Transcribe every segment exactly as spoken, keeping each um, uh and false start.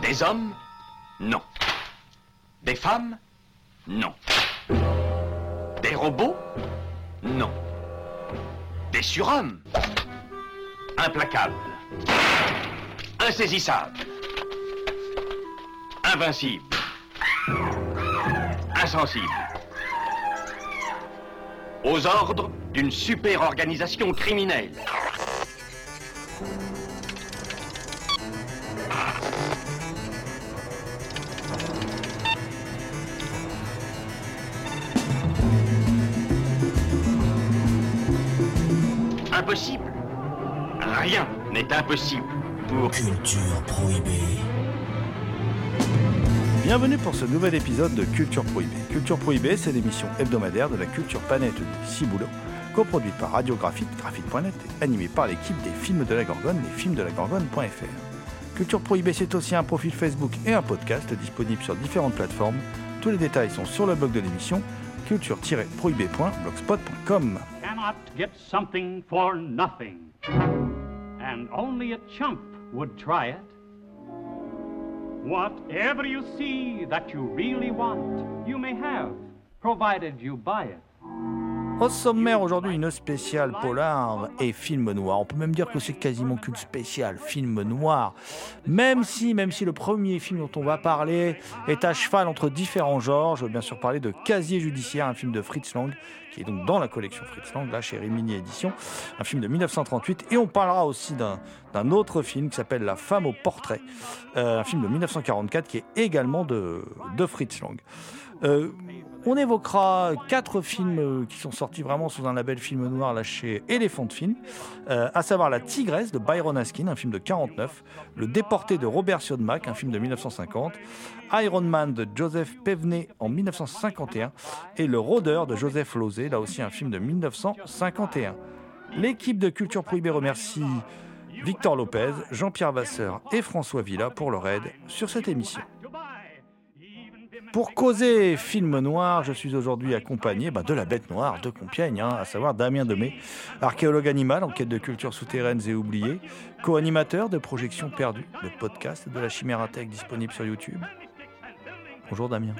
Des hommes? Non. Des femmes? Non. Des robots? Non. Des surhommes? Implacables. Insaisissables. Invincibles. Insensibles. Aux ordres d'une super organisation criminelle. Impossible. Rien n'est impossible pour Culture Prohibée. Bienvenue pour ce nouvel épisode de Culture Prohibée. Culture Prohibée, c'est l'émission hebdomadaire de la culture planète du Ciboulot, coproduite par Radiographite, graphite point net et animée par l'équipe des films de la Gorgone, les films de la Gorgone point f r. Culture Prohibée, c'est aussi un profil Facebook et un podcast disponible sur différentes plateformes. Tous les détails sont sur le blog de l'émission, culture tiret prohibée point blogspot point com. Cannot get something for nothing, and only a chump would try it. Whatever you see that you really want, you may have, provided you buy it. Au sommaire aujourd'hui, une spéciale polar et film noir. On peut même dire que c'est quasiment qu'une spéciale film noir. Même si, même si le premier film dont on va parler est à cheval entre différents genres, je veux bien sûr parler de Casier judiciaire, un film de Fritz Lang, qui est donc dans la collection Fritz Lang, là chez Rimini Éditions, un film de dix-neuf cent trente-huit. Et on parlera aussi d'un, d'un autre film qui s'appelle La femme au portrait, euh, un film de dix-neuf cent quarante-quatre qui est également de, de Fritz Lang. Euh, on évoquera quatre films qui sont sortis vraiment sous un label film noir là chez Elephant Film, euh, à savoir La Tigresse de Byron Askin, un film de quarante-neuf, Le Déporté de Robert Siodmak, un film de dix-neuf cent cinquante, Iron Man de Joseph Pevney en dix-neuf cent cinquante et un et Le Rôdeur de Joseph Losey, là aussi un film de dix-neuf cent cinquante et un. L'équipe de Culture Prohibée remercie Victor Lopez, Jean-Pierre Vasseur et François Villa pour leur aide sur cette émission. Pour causer film noir, je suis aujourd'hui accompagné bah, de la bête noire de Compiègne, hein, à savoir Damien Demey, archéologue animal en quête de cultures souterraines et oubliées, co-animateur de Projections Perdues, le podcast de la Chimérathèque disponible sur YouTube. Bonjour Damien.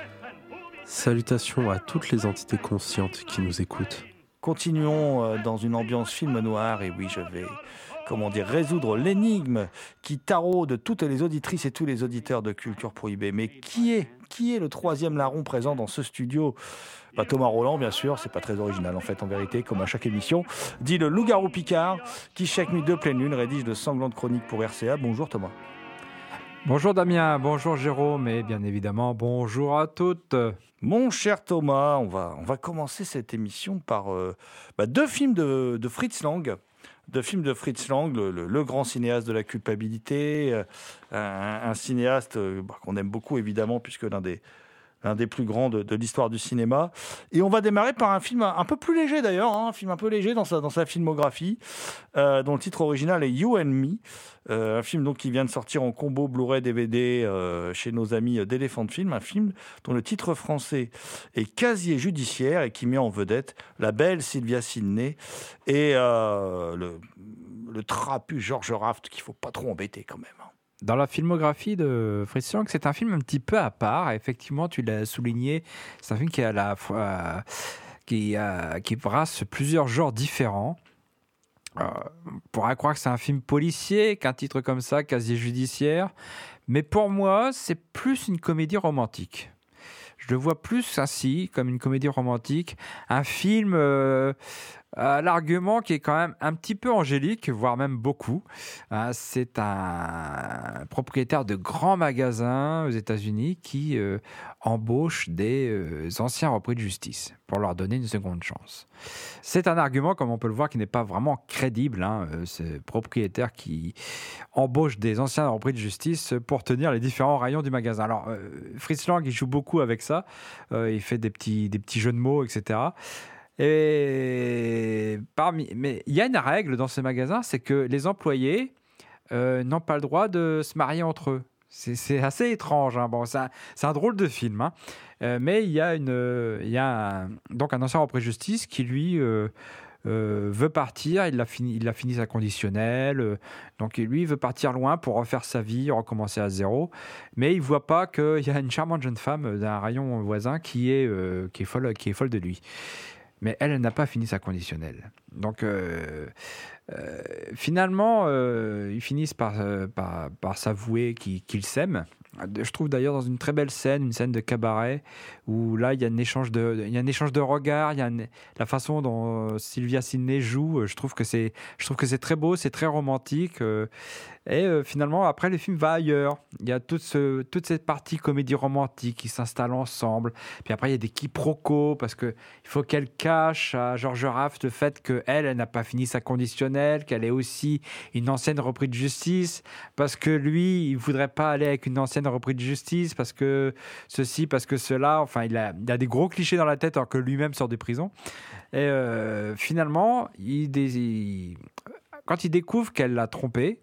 Salutations à toutes les entités conscientes qui nous écoutent. Continuons euh, dans une ambiance film noir, et oui, je vais... comment dire, résoudre l'énigme qui taraude toutes les auditrices et tous les auditeurs de Culture Prohibée. Mais qui est, qui est le troisième larron présent dans ce studio ? Bah, Thomas Roland, bien sûr, c'est pas très original en fait, en vérité, comme à chaque émission. Dit le loup-garou Picard, qui chaque nuit de pleine lune rédige de sanglantes chroniques pour R C A. Bonjour Thomas. Bonjour Damien, bonjour Jérôme et bien évidemment bonjour à toutes. Mon cher Thomas, on va, on va commencer cette émission par euh, bah, deux films de, de Fritz Lang. De films de Fritz Lang, le, le, le grand cinéaste de la culpabilité, euh, un, un cinéaste euh, bah, qu'on aime beaucoup évidemment, puisque l'un des, l'un des plus grands de, de l'histoire du cinéma. Et on va démarrer par un film un, un peu plus léger d'ailleurs, hein, un film un peu léger dans sa, dans sa filmographie, euh, dont le titre original est You and Me, euh, un film donc, qui vient de sortir en combo Blu-ray D V D euh, chez nos amis d'Elephant Film, un film dont le titre français est Casier judiciaire et qui met en vedette la belle Sylvia Sidney et euh, le, le trapu George Raft qu'il ne faut pas trop embêter quand même. Dans la filmographie de Fritz Lang, c'est un film un petit peu à part. Effectivement, tu l'as souligné, c'est un film qui, est à la fois, qui, euh, qui brasse plusieurs genres différents. Euh, on pourrait croire que c'est un film policier, qu'un titre comme ça, Casier judiciaire. Mais pour moi, c'est plus une comédie romantique. Je le vois plus ainsi, comme une comédie romantique. Un film euh, à l'argument qui est quand même un petit peu angélique, voire même beaucoup. Euh, c'est un propriétaire de grands magasins aux États-Unis qui euh, embauche des euh, anciens repris de justice pour leur donner une seconde chance. C'est un argument, comme on peut le voir, qui n'est pas vraiment crédible. Hein, euh, ce propriétaire qui embauche des anciens repris de justice pour tenir les différents rayons du magasin. Alors, euh, Fritz Lang, il joue beaucoup avec ça. Euh, il fait des petits, des petits jeux de mots, et cetera. Et parmi, mais il y a une règle dans ces magasins, c'est que les employés euh, n'ont pas le droit de se marier entre eux. C'est, c'est assez étrange. Hein. Bon, c'est, un, c'est un drôle de film. Hein. Euh, mais il y a, une, il y a un, donc un ancien repris de justice qui, lui, euh, euh, veut partir, il a fini, il a fini sa conditionnelle, euh, donc lui il veut partir loin pour refaire sa vie, recommencer à zéro, mais il voit pas qu'il y a une charmante jeune femme d'un rayon voisin qui est, euh, qui est, folle, qui est folle de lui. Mais elle, elle n'a pas fini sa conditionnelle. Donc euh, euh, finalement, euh, ils finissent par, euh, par, par s'avouer qu'ils, qu'ils s'aiment. Je trouve d'ailleurs dans une très belle scène, une scène de cabaret, où là il y a un échange de, il y a un échange de regards, il y a une, la façon dont Sylvia Sidney joue, je trouve que c'est, je trouve que c'est très beau, c'est très romantique. Euh, et euh, finalement, après, le film va ailleurs. Il y a toute, ce, toute cette partie comédie romantique qui s'installe ensemble. Puis après, il y a des quiproquos parce qu'il faut qu'elle cache à Georges Raft le fait qu'elle, elle n'a pas fini sa conditionnelle, qu'elle est aussi une ancienne reprise de justice, parce que lui, il ne voudrait pas aller avec une ancienne reprise de justice, parce que ceci, parce que cela. Enfin, il a, il a des gros clichés dans la tête alors que lui-même sort de prison. Et euh, finalement, il, il, quand il découvre qu'elle l'a trompé,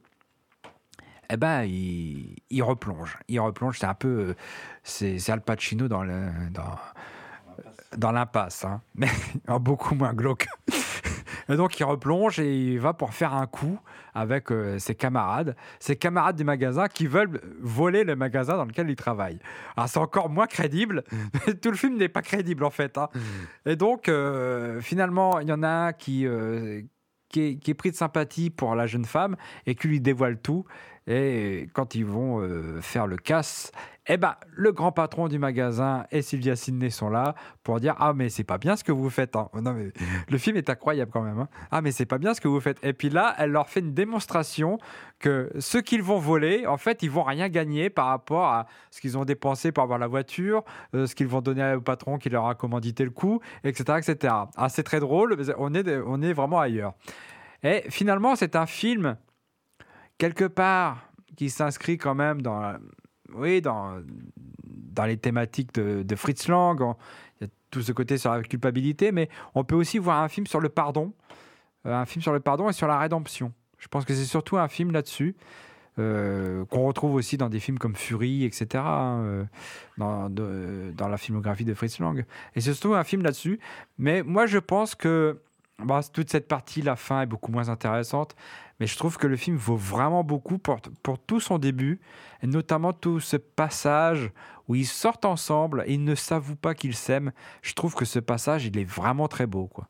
eh ben, il, il replonge. Il replonge, c'est un peu... C'est, c'est Al Pacino dans, le, dans, dans l'impasse, hein, mais beaucoup moins glauque. Et donc, il replonge et il va pour faire un coup avec euh, ses camarades, ses camarades du magasin qui veulent voler le magasin dans lequel il travaille. Alors, c'est encore moins crédible. Tout le film n'est pas crédible, en fait. Hein. Et donc, euh, finalement, il y en a un qui... Euh, Qui est, qui est pris de sympathie pour la jeune femme et qui lui dévoile tout. Et quand ils vont euh, faire le casse, eh ben, le grand patron du magasin et Sylvia Sidney sont là pour dire « Ah, mais c'est pas bien ce que vous faites. Hein. » Non, mais le film est incroyable quand même. Hein. « Ah, mais c'est pas bien ce que vous faites. » Et puis là, elle leur fait une démonstration que ce qu'ils vont voler, en fait, ils vont rien gagner par rapport à ce qu'ils ont dépensé pour avoir la voiture, euh, ce qu'ils vont donner au patron qui leur a commandité le coup, et cetera, et cetera. Ah, c'est très drôle, mais on est, on est vraiment ailleurs. Et finalement, c'est un film, quelque part, qui s'inscrit quand même dans, oui, dans, dans les thématiques de, de Fritz Lang. Il y a tout ce côté sur la culpabilité, mais on peut aussi voir un film sur le pardon, un film sur le pardon et sur la rédemption. Je pense que c'est surtout un film là-dessus, euh, qu'on retrouve aussi dans des films comme Fury, et cetera, hein, euh, dans, de, dans la filmographie de Fritz Lang. Et c'est surtout un film là-dessus. Mais moi, je pense que Bah, toute cette partie, la fin est beaucoup moins intéressante, mais je trouve que le film vaut vraiment beaucoup pour, pour tout son début, et notamment tout ce passage où ils sortent ensemble et ils ne s'avouent pas qu'ils s'aiment. Je trouve que ce passage, il est vraiment très beau, quoi.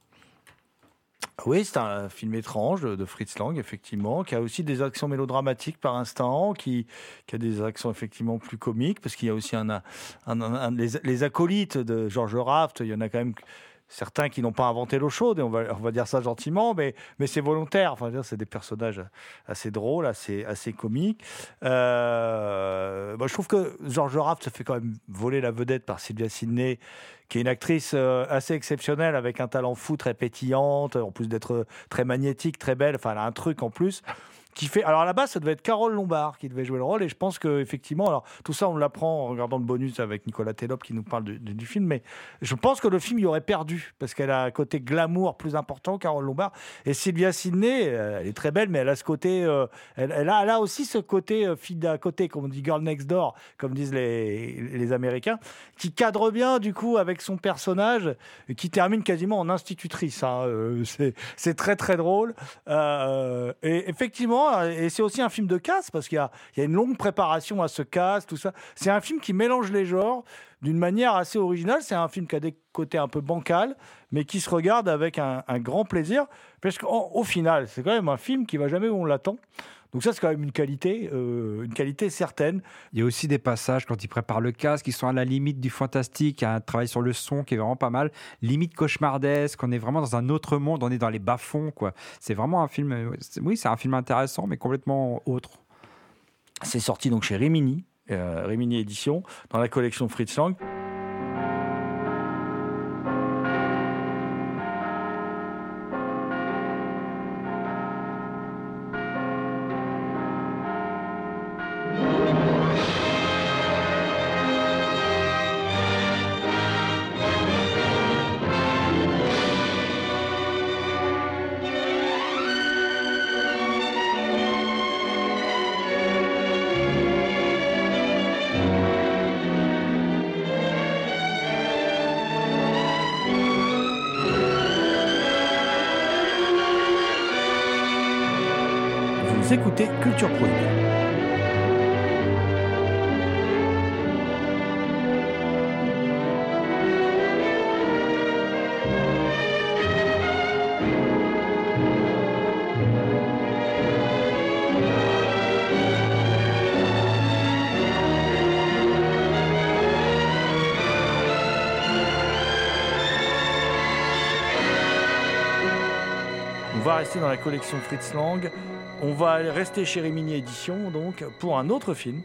Oui, c'est un film étrange de Fritz Lang, effectivement, qui a aussi des actions mélodramatiques par instant, qui, qui a des actions effectivement plus comiques, parce qu'il y a aussi un, un, un, un les, les acolytes de Georges Raft, il y en a quand même... Certains qui n'ont pas inventé l'eau chaude, et on va, on va dire ça gentiment, mais, mais c'est volontaire. Enfin, c'est des personnages assez drôles, assez, assez comiques. Euh, bah, je trouve que Georges Raft se fait quand même voler la vedette par Sylvia Sidney, qui est une actrice euh, assez exceptionnelle, avec un talent fou, très pétillante, en plus d'être très magnétique, très belle. Enfin, elle a un truc en plus. Qui fait... Alors à la base, ça devait être Carole Lombard qui devait jouer le rôle, et je pense qu'effectivement, alors tout ça on l'apprend en regardant le bonus avec Nicolas Télop qui nous parle du, du film, mais je pense que le film y aurait perdu, parce qu'elle a un côté glamour plus important, Carole Lombard, et Sylvia Sidney, elle est très belle, mais elle a ce côté, euh, elle, elle, a, elle a aussi ce côté euh, fille d'à côté, comme on dit girl next door, comme disent les, les Américains, qui cadre bien du coup avec son personnage, qui termine quasiment en institutrice, hein. euh, c'est, c'est très très drôle, euh, et effectivement, et c'est aussi un film de casse, parce qu'il y a, il y a une longue préparation à ce casse, tout ça. C'est un film qui mélange les genres d'une manière assez originale. C'est un film qui a des côtés un peu bancals, mais qui se regarde avec un, un grand plaisir, parce qu'au final, c'est quand même un film qui va jamais où on l'attend. Donc ça, c'est quand même une qualité, euh, une qualité certaine. Il y a aussi des passages, quand il prépare le casque, qui sont à la limite du fantastique. Il y a un travail sur le son qui est vraiment pas mal. Limite cauchemardesque. On est vraiment dans un autre monde. On est dans les bas-fonds, quoi. C'est vraiment un film... Oui, c'est un film intéressant, mais complètement autre. C'est sorti donc chez Rimini, euh, Rimini Édition, dans la collection Fritz Lang. écoutez Culture Prohibée. On va rester dans la collection Fritz Lang. On va rester chez Rimini Éditions donc pour un autre film.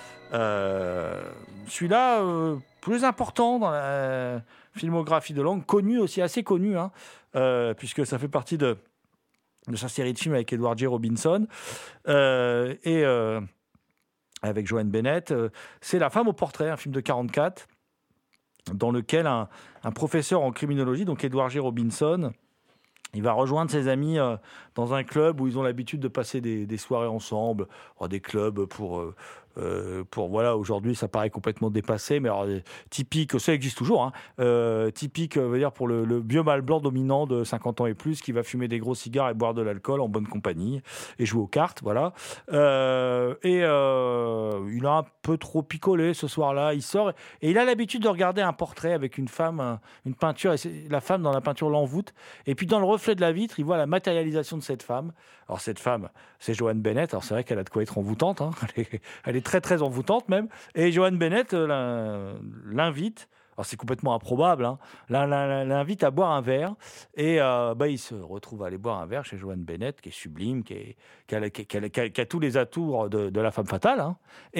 Euh, celui-là, euh, plus important dans la filmographie de Lang, connu aussi, assez connu, hein, euh, puisque ça fait partie de, de sa série de films avec Edward J. Robinson euh, et euh, avec Joan Bennett. Euh, c'est La femme au portrait, un film de quarante-quatre, dans lequel un, un professeur en criminologie, donc Edward J. Robinson, il va rejoindre ses amis euh, dans un club où ils ont l'habitude de passer des, des soirées ensemble, oh, des clubs pour, euh, euh, pour voilà, aujourd'hui ça paraît complètement dépassé, mais alors, typique, ça existe toujours, hein, euh, typique, veut dire pour le, le vieux mâle blanc dominant de cinquante ans et plus qui va fumer des gros cigares et boire de l'alcool en bonne compagnie et jouer aux cartes, voilà. Euh, et euh, il a un peu trop picolé ce soir-là, il sort et il a l'habitude de regarder un portrait avec une femme, une peinture, et c'est, la femme dans la peinture l'envoûte, et puis dans le reflet de la vitre, il voit la matérialisation de cette femme. Alors cette femme, c'est Joan Bennett. Alors c'est vrai qu'elle a de quoi être envoûtante, hein. Elle est, elle est très très envoûtante même. Et Joan Bennett euh, l'invite. Alors c'est complètement improbable, hein. L'invite à boire un verre et euh, bah, il se retrouve à aller boire un verre chez Joan Bennett, qui est sublime, qui, est, qui, a, qui, a, qui, a, qui a tous les atours de, de la femme fatale, hein.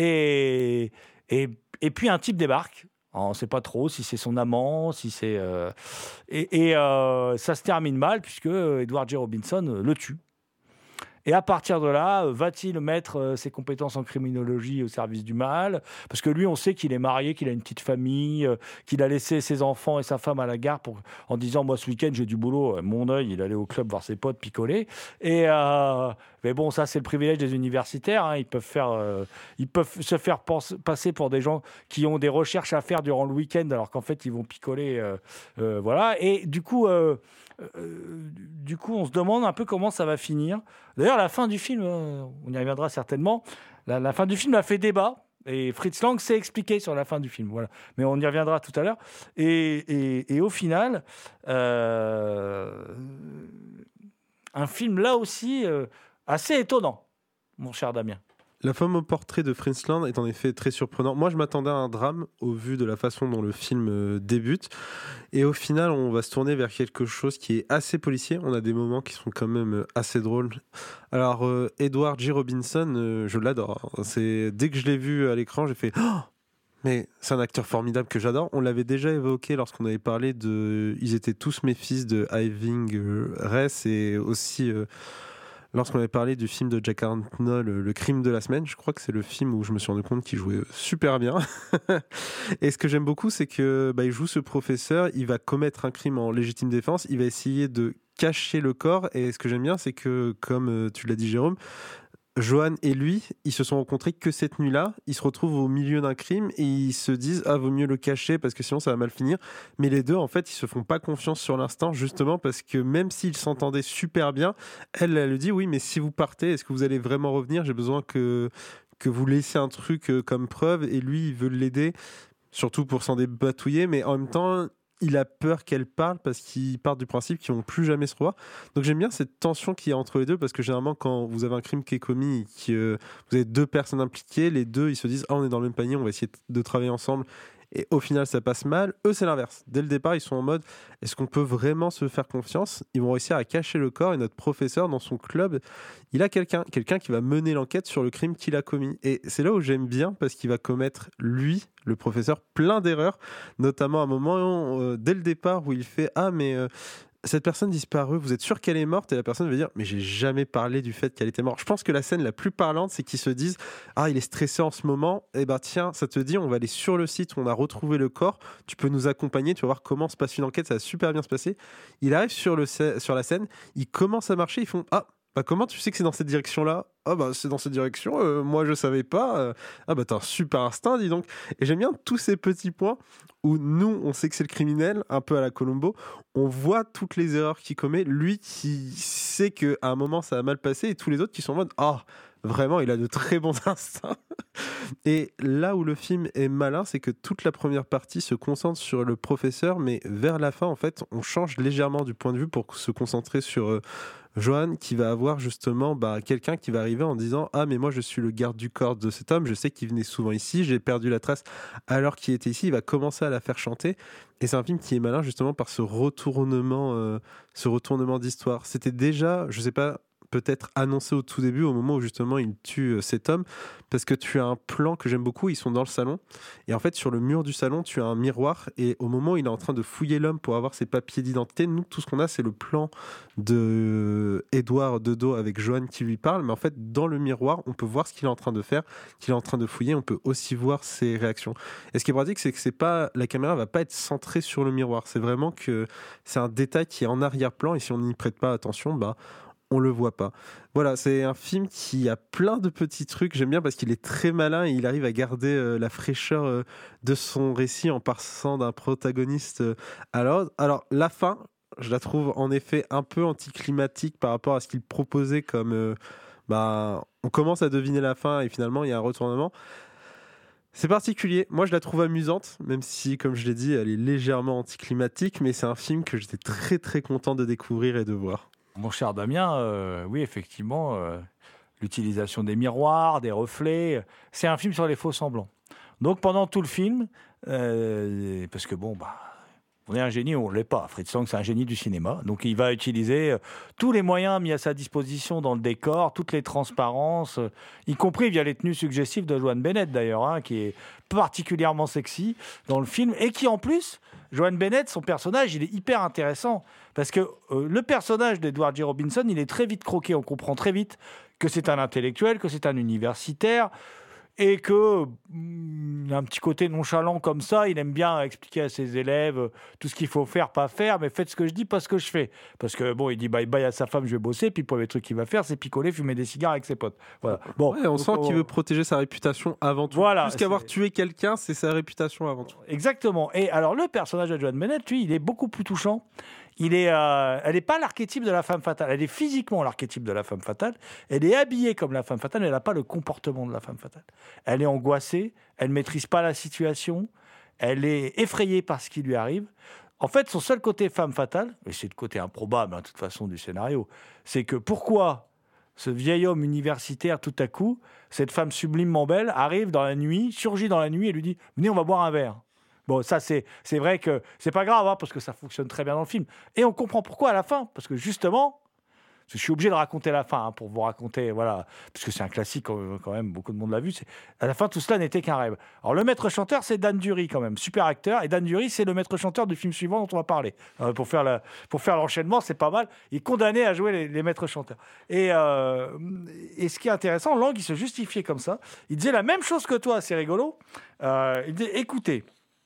Et, et, et puis un type débarque. On ne sait pas trop si c'est son amant, si c'est euh... et, et euh, ça se termine mal puisque Edward J. Robinson le tue. Et à partir de là, va-t-il mettre ses compétences en criminologie au service du mal ? Parce que lui, on sait qu'il est marié, qu'il a une petite famille, qu'il a laissé ses enfants et sa femme à la gare pour, en disant « Moi, ce week-end, j'ai du boulot. » Mon œil, il allait au club voir ses potes picoler. Et, euh, mais bon, ça, c'est le privilège des universitaires, hein. Ils peuvent faire, euh, ils peuvent se faire pense, passer pour des gens qui ont des recherches à faire durant le week-end, alors qu'en fait, ils vont picoler. Euh, euh, voilà. Et du coup... Euh, Euh, du coup, on se demande un peu comment ça va finir. D'ailleurs, la fin du film, euh, on y reviendra certainement, la, la fin du film a fait débat, et Fritz Lang s'est expliqué sur la fin du film. Voilà. Mais on y reviendra tout à l'heure. Et, et, et au final, euh, un film là aussi euh, assez étonnant, mon cher Damien. La femme au portrait de Fritz Lang est en effet très surprenant. Moi, je m'attendais à un drame au vu de la façon dont le film euh, débute. Et au final, on va se tourner vers quelque chose qui est assez policier. On a des moments qui sont quand même assez drôles. Alors, euh, Edward J. Robinson, euh, je l'adore. C'est, dès que je l'ai vu à l'écran, j'ai fait oh, mais c'est un acteur formidable que j'adore. On l'avait déjà évoqué lorsqu'on avait parlé de Ils étaient tous mes fils de Irving euh, Ress, et aussi... Euh, lorsqu'on avait parlé du film de Jack Hartnell, Le crime de la semaine, je crois que c'est le film où je me suis rendu compte qu'il jouait super bien. Et ce que j'aime beaucoup, c'est que bah, il joue ce professeur, il va commettre un crime en légitime défense, il va essayer de cacher le corps. Et ce que j'aime bien, c'est que, comme tu l'as dit, Jérôme, Joan et lui, ils se sont rencontrés que cette nuit-là. Ils se retrouvent au milieu d'un crime et ils se disent « Ah, vaut mieux le cacher parce que sinon ça va mal finir. » Mais les deux, en fait, ils se font pas confiance sur l'instant, justement parce que même s'ils s'entendaient super bien, elle, elle lui dit « Oui, mais si vous partez, est-ce que vous allez vraiment revenir ? J'ai besoin que, que vous laissiez un truc comme preuve. » Et lui, il veut l'aider, surtout pour s'en débatouiller, mais en même temps... il a peur qu'elle parle parce qu'ils partent du principe qu'ils vont plus jamais se revoir. Donc j'aime bien cette tension qu'il y a entre les deux, parce que généralement quand vous avez un crime qui est commis et que euh, vous avez deux personnes impliquées, les deux ils se disent ah on est dans le même panier, on va essayer de travailler ensemble, et au final ça passe mal. Eux c'est l'inverse, dès le départ ils sont en mode est-ce qu'on peut vraiment se faire confiance? Ils vont réussir à cacher le corps, et notre professeur dans son club il a quelqu'un, quelqu'un qui va mener l'enquête sur le crime qu'il a commis. Et c'est là où j'aime bien, parce qu'il va commettre lui, le professeur, plein d'erreurs, notamment à un moment euh, dès le départ où il fait ah mais euh, cette personne disparue, vous êtes sûr qu'elle est morte? Et la personne va dire mais j'ai jamais parlé du fait qu'elle était morte. Je pense que la scène la plus parlante, c'est qu'ils se disent ah il est stressé en ce moment, et eh ben tiens ça te dit on va aller sur le site où on a retrouvé le corps, tu peux nous accompagner, tu vas voir comment se passe une enquête, ça va super bien se passer. Il arrive sur, le, sur la scène, il commence à marcher, ils font ah Bah comment tu sais que c'est dans cette direction-là ? Ah bah c'est dans cette direction, euh, moi je savais pas. Euh, ah bah t'as un super instinct, dis donc. Et j'aime bien tous ces petits points où nous, on sait que c'est le criminel, un peu à la Columbo. On voit toutes les erreurs qu'il commet. Lui qui sait qu'à un moment ça a mal passé et tous les autres qui sont en mode « Ah, vraiment, il a de très bons instincts ». Et là où le film est malin, c'est que toute la première partie se concentre sur le professeur, mais vers la fin, en fait, on change légèrement du point de vue pour se concentrer sur... Euh, Johan qui va avoir justement bah, quelqu'un qui va arriver en disant « Ah mais moi je suis le garde du corps de cet homme, je sais qu'il venait souvent ici, j'ai perdu la trace alors qu'il était ici », il va commencer à la faire chanter et c'est un film qui est malin justement par ce retournement, euh, ce retournement d'histoire. C'était déjà, je sais pas, peut-être annoncé au tout début, au moment où justement il tue euh, cet homme, parce que tu as un plan que j'aime beaucoup, ils sont dans le salon, et en fait sur le mur du salon, tu as un miroir, et au moment où il est en train de fouiller l'homme pour avoir ses papiers d'identité, nous, tout ce qu'on a, c'est le plan de Édouard de dos avec Johan qui lui parle, mais en fait, dans le miroir, on peut voir ce qu'il est en train de faire, qu'il est en train de fouiller, on peut aussi voir ses réactions. Et ce qui est pratique, c'est que c'est pas, la caméra va pas être centrée sur le miroir, c'est vraiment que c'est un détail qui est en arrière-plan, et si on n'y prête pas attention, bah, on le voit pas. Voilà, c'est un film qui a plein de petits trucs. J'aime bien parce qu'il est très malin et il arrive à garder euh, la fraîcheur euh, de son récit en passant d'un protagoniste euh, à l'autre. Alors, la fin, je la trouve en effet un peu anticlimatique par rapport à ce qu'il proposait comme... Euh, bah, on commence à deviner la fin et finalement, il y a un retournement. C'est particulier. Moi, je la trouve amusante, même si, comme je l'ai dit, elle est légèrement anticlimatique, mais c'est un film que j'étais très, très content de découvrir et de voir. Mon cher Damien, euh, oui, effectivement, euh, l'utilisation des miroirs, des reflets, c'est un film sur les faux semblants. Donc pendant tout le film, euh, parce que bon, bah, on est un génie ou on ne l'est pas. Fritz Lang, c'est un génie du cinéma. Donc il va utiliser euh, tous les moyens mis à sa disposition dans le décor, toutes les transparences, euh, y compris via les tenues suggestives de Joan Bennett d'ailleurs, hein, qui est particulièrement sexy dans le film et qui en plus... Joan Bennett, son personnage, il est hyper intéressant parce que euh, le personnage d'Edward G. Robinson, il est très vite croqué. On comprend très vite que c'est un intellectuel, que c'est un universitaire et que mm, il a un petit côté nonchalant comme ça. Il aime bien expliquer à ses élèves euh, tout ce qu'il faut faire, pas faire, mais faites ce que je dis, pas ce que je fais. Parce que bon, il dit bye bye à sa femme, je vais bosser. Puis le premier truc qu'il va faire, c'est picoler, fumer des cigares avec ses potes. Voilà. Bon, ouais, on donc, sent on... qu'il veut protéger sa réputation avant tout. Voilà, plus qu'avoir c'est... tué quelqu'un, c'est sa réputation avant tout. Exactement. Et alors le personnage de Joan Bennett, lui, il est beaucoup plus touchant. Il est, euh, elle n'est pas l'archétype de la femme fatale. Elle est physiquement l'archétype de la femme fatale. Elle est habillée comme la femme fatale, mais elle n'a pas le comportement de la femme fatale. Elle est angoissée, elle ne maîtrise pas la situation, elle est effrayée par ce qui lui arrive. En fait, son seul côté femme fatale, et c'est le côté improbable, hein, de toute façon, du scénario, c'est que pourquoi ce vieil homme universitaire, tout à coup, cette femme sublimement belle, arrive dans la nuit, surgit dans la nuit et lui dit « Venez, on va boire un verre ». Bon, ça, c'est, c'est vrai que c'est pas grave, hein, parce que ça fonctionne très bien dans le film. Et on comprend pourquoi à la fin, parce que justement, je suis obligé de raconter la fin, hein, pour vous raconter, voilà, parce que c'est un classique quand même, beaucoup de monde l'a vu. C'est, à la fin, tout cela n'était qu'un rêve. Alors, le maître chanteur, c'est Dan Dury quand même, super acteur. Et Dan Dury, c'est le maître chanteur du film suivant dont on va parler. Euh, pour, faire la, pour faire l'enchaînement, c'est pas mal. Il est condamné à jouer les, les maîtres chanteurs. Et, euh, et ce qui est intéressant, Lang, il se justifiait comme ça. Il disait la même chose que toi, c'est rigolo. Euh, il disait, écoutez,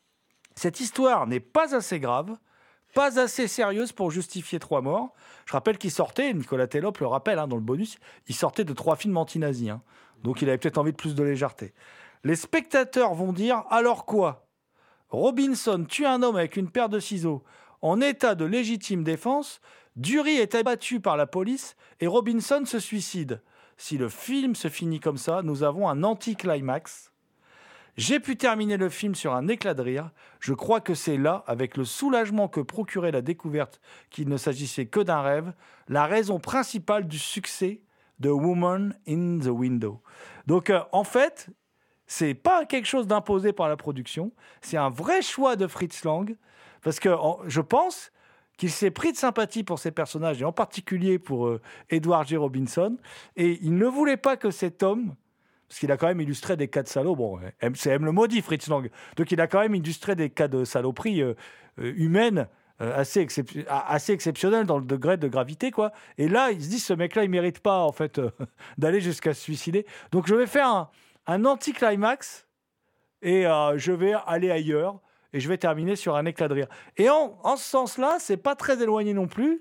cette histoire n'est pas assez grave, pas assez sérieuse pour justifier trois morts. Je rappelle qu'il sortait, Nicolas Telop le rappelle hein, dans le bonus, il sortait de trois films anti-nazis. Hein. Donc il avait peut-être envie de plus de légèreté. Les spectateurs vont dire, alors quoi ? Robinson tue un homme avec une paire de ciseaux en état de légitime défense, Dury est abattu par la police et Robinson se suicide. Si le film se finit comme ça, nous avons un anti-climax. J'ai pu terminer le film sur un éclat de rire. Je crois que c'est là, avec le soulagement que procurait la découverte qu'il ne s'agissait que d'un rêve, la raison principale du succès de Woman in the Window. Donc, euh, en fait, c'est pas quelque chose d'imposé par la production. C'est un vrai choix de Fritz Lang, parce que en, je pense qu'il s'est pris de sympathie pour ses personnages, et en particulier pour euh, Edward G. Robinson, et il ne voulait pas que cet homme, parce qu'il a quand même illustré des cas de salauds. Bon, c'est M le maudit, Fritz Lang. Donc, il a quand même illustré des cas de saloperie euh, euh, humaine euh, assez, excep- assez exceptionnels dans le degré de gravité, quoi. Et là, il se dit, ce mec-là, il ne mérite pas, en fait, euh, d'aller jusqu'à se suicider. Donc, je vais faire un, un anti-climax et euh, je vais aller ailleurs et je vais terminer sur un éclat de rire. Et en, en ce sens-là, c'est pas très éloigné non plus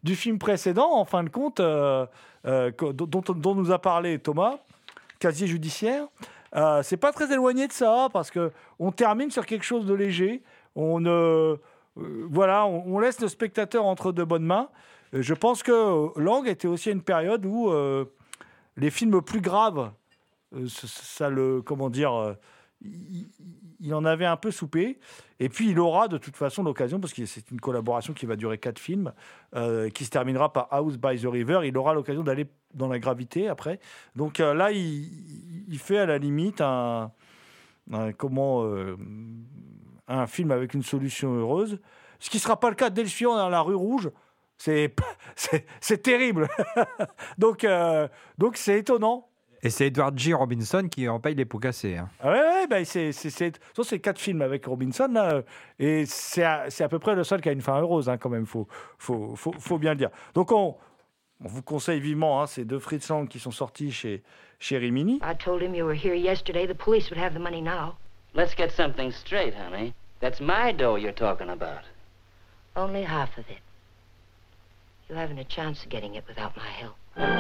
du film précédent, en fin de compte, euh, euh, dont, dont nous a parlé Thomas, casier judiciaire. Euh, c'est pas très éloigné de ça, parce qu'on termine sur quelque chose de léger. On, euh, euh, voilà, on, on laisse le spectateur entre de bonnes mains. Euh, je pense que Lang était aussi à une période où euh, les films plus graves, euh, ça, ça le, comment dire, euh, il, il en avait un peu soupé. Et puis il aura de toute façon l'occasion, parce que c'est une collaboration qui va durer quatre films, euh, qui se terminera par House by the River. Il aura l'occasion d'aller dans la gravité après. Donc euh, là, il, il fait à la limite un, un comment, euh, un film avec une solution heureuse. Ce qui ne sera pas le cas dès le suivant dans La Rue Rouge. C'est, c'est, c'est terrible. donc, euh, donc c'est étonnant. Et c'est Edward G. Robinson qui en paye les pots cassés. Hein. Ah ouais, ouais bah c'est, c'est, c'est, ça, c'est quatre films avec Robinson, là, et c'est à, c'est à peu près le seul qui a une fin heureuse, hein, quand même, il faut, faut, faut, faut bien le dire. Donc, on, on vous conseille vivement hein, ces deux Fritz Lang qui sont sortis chez, chez Rimini. I told him you were here yesterday. The police would have the money now. Let's get something straight, honey. That's my dough you're talking about. Only half of it. You haven't a chance of getting it without my help.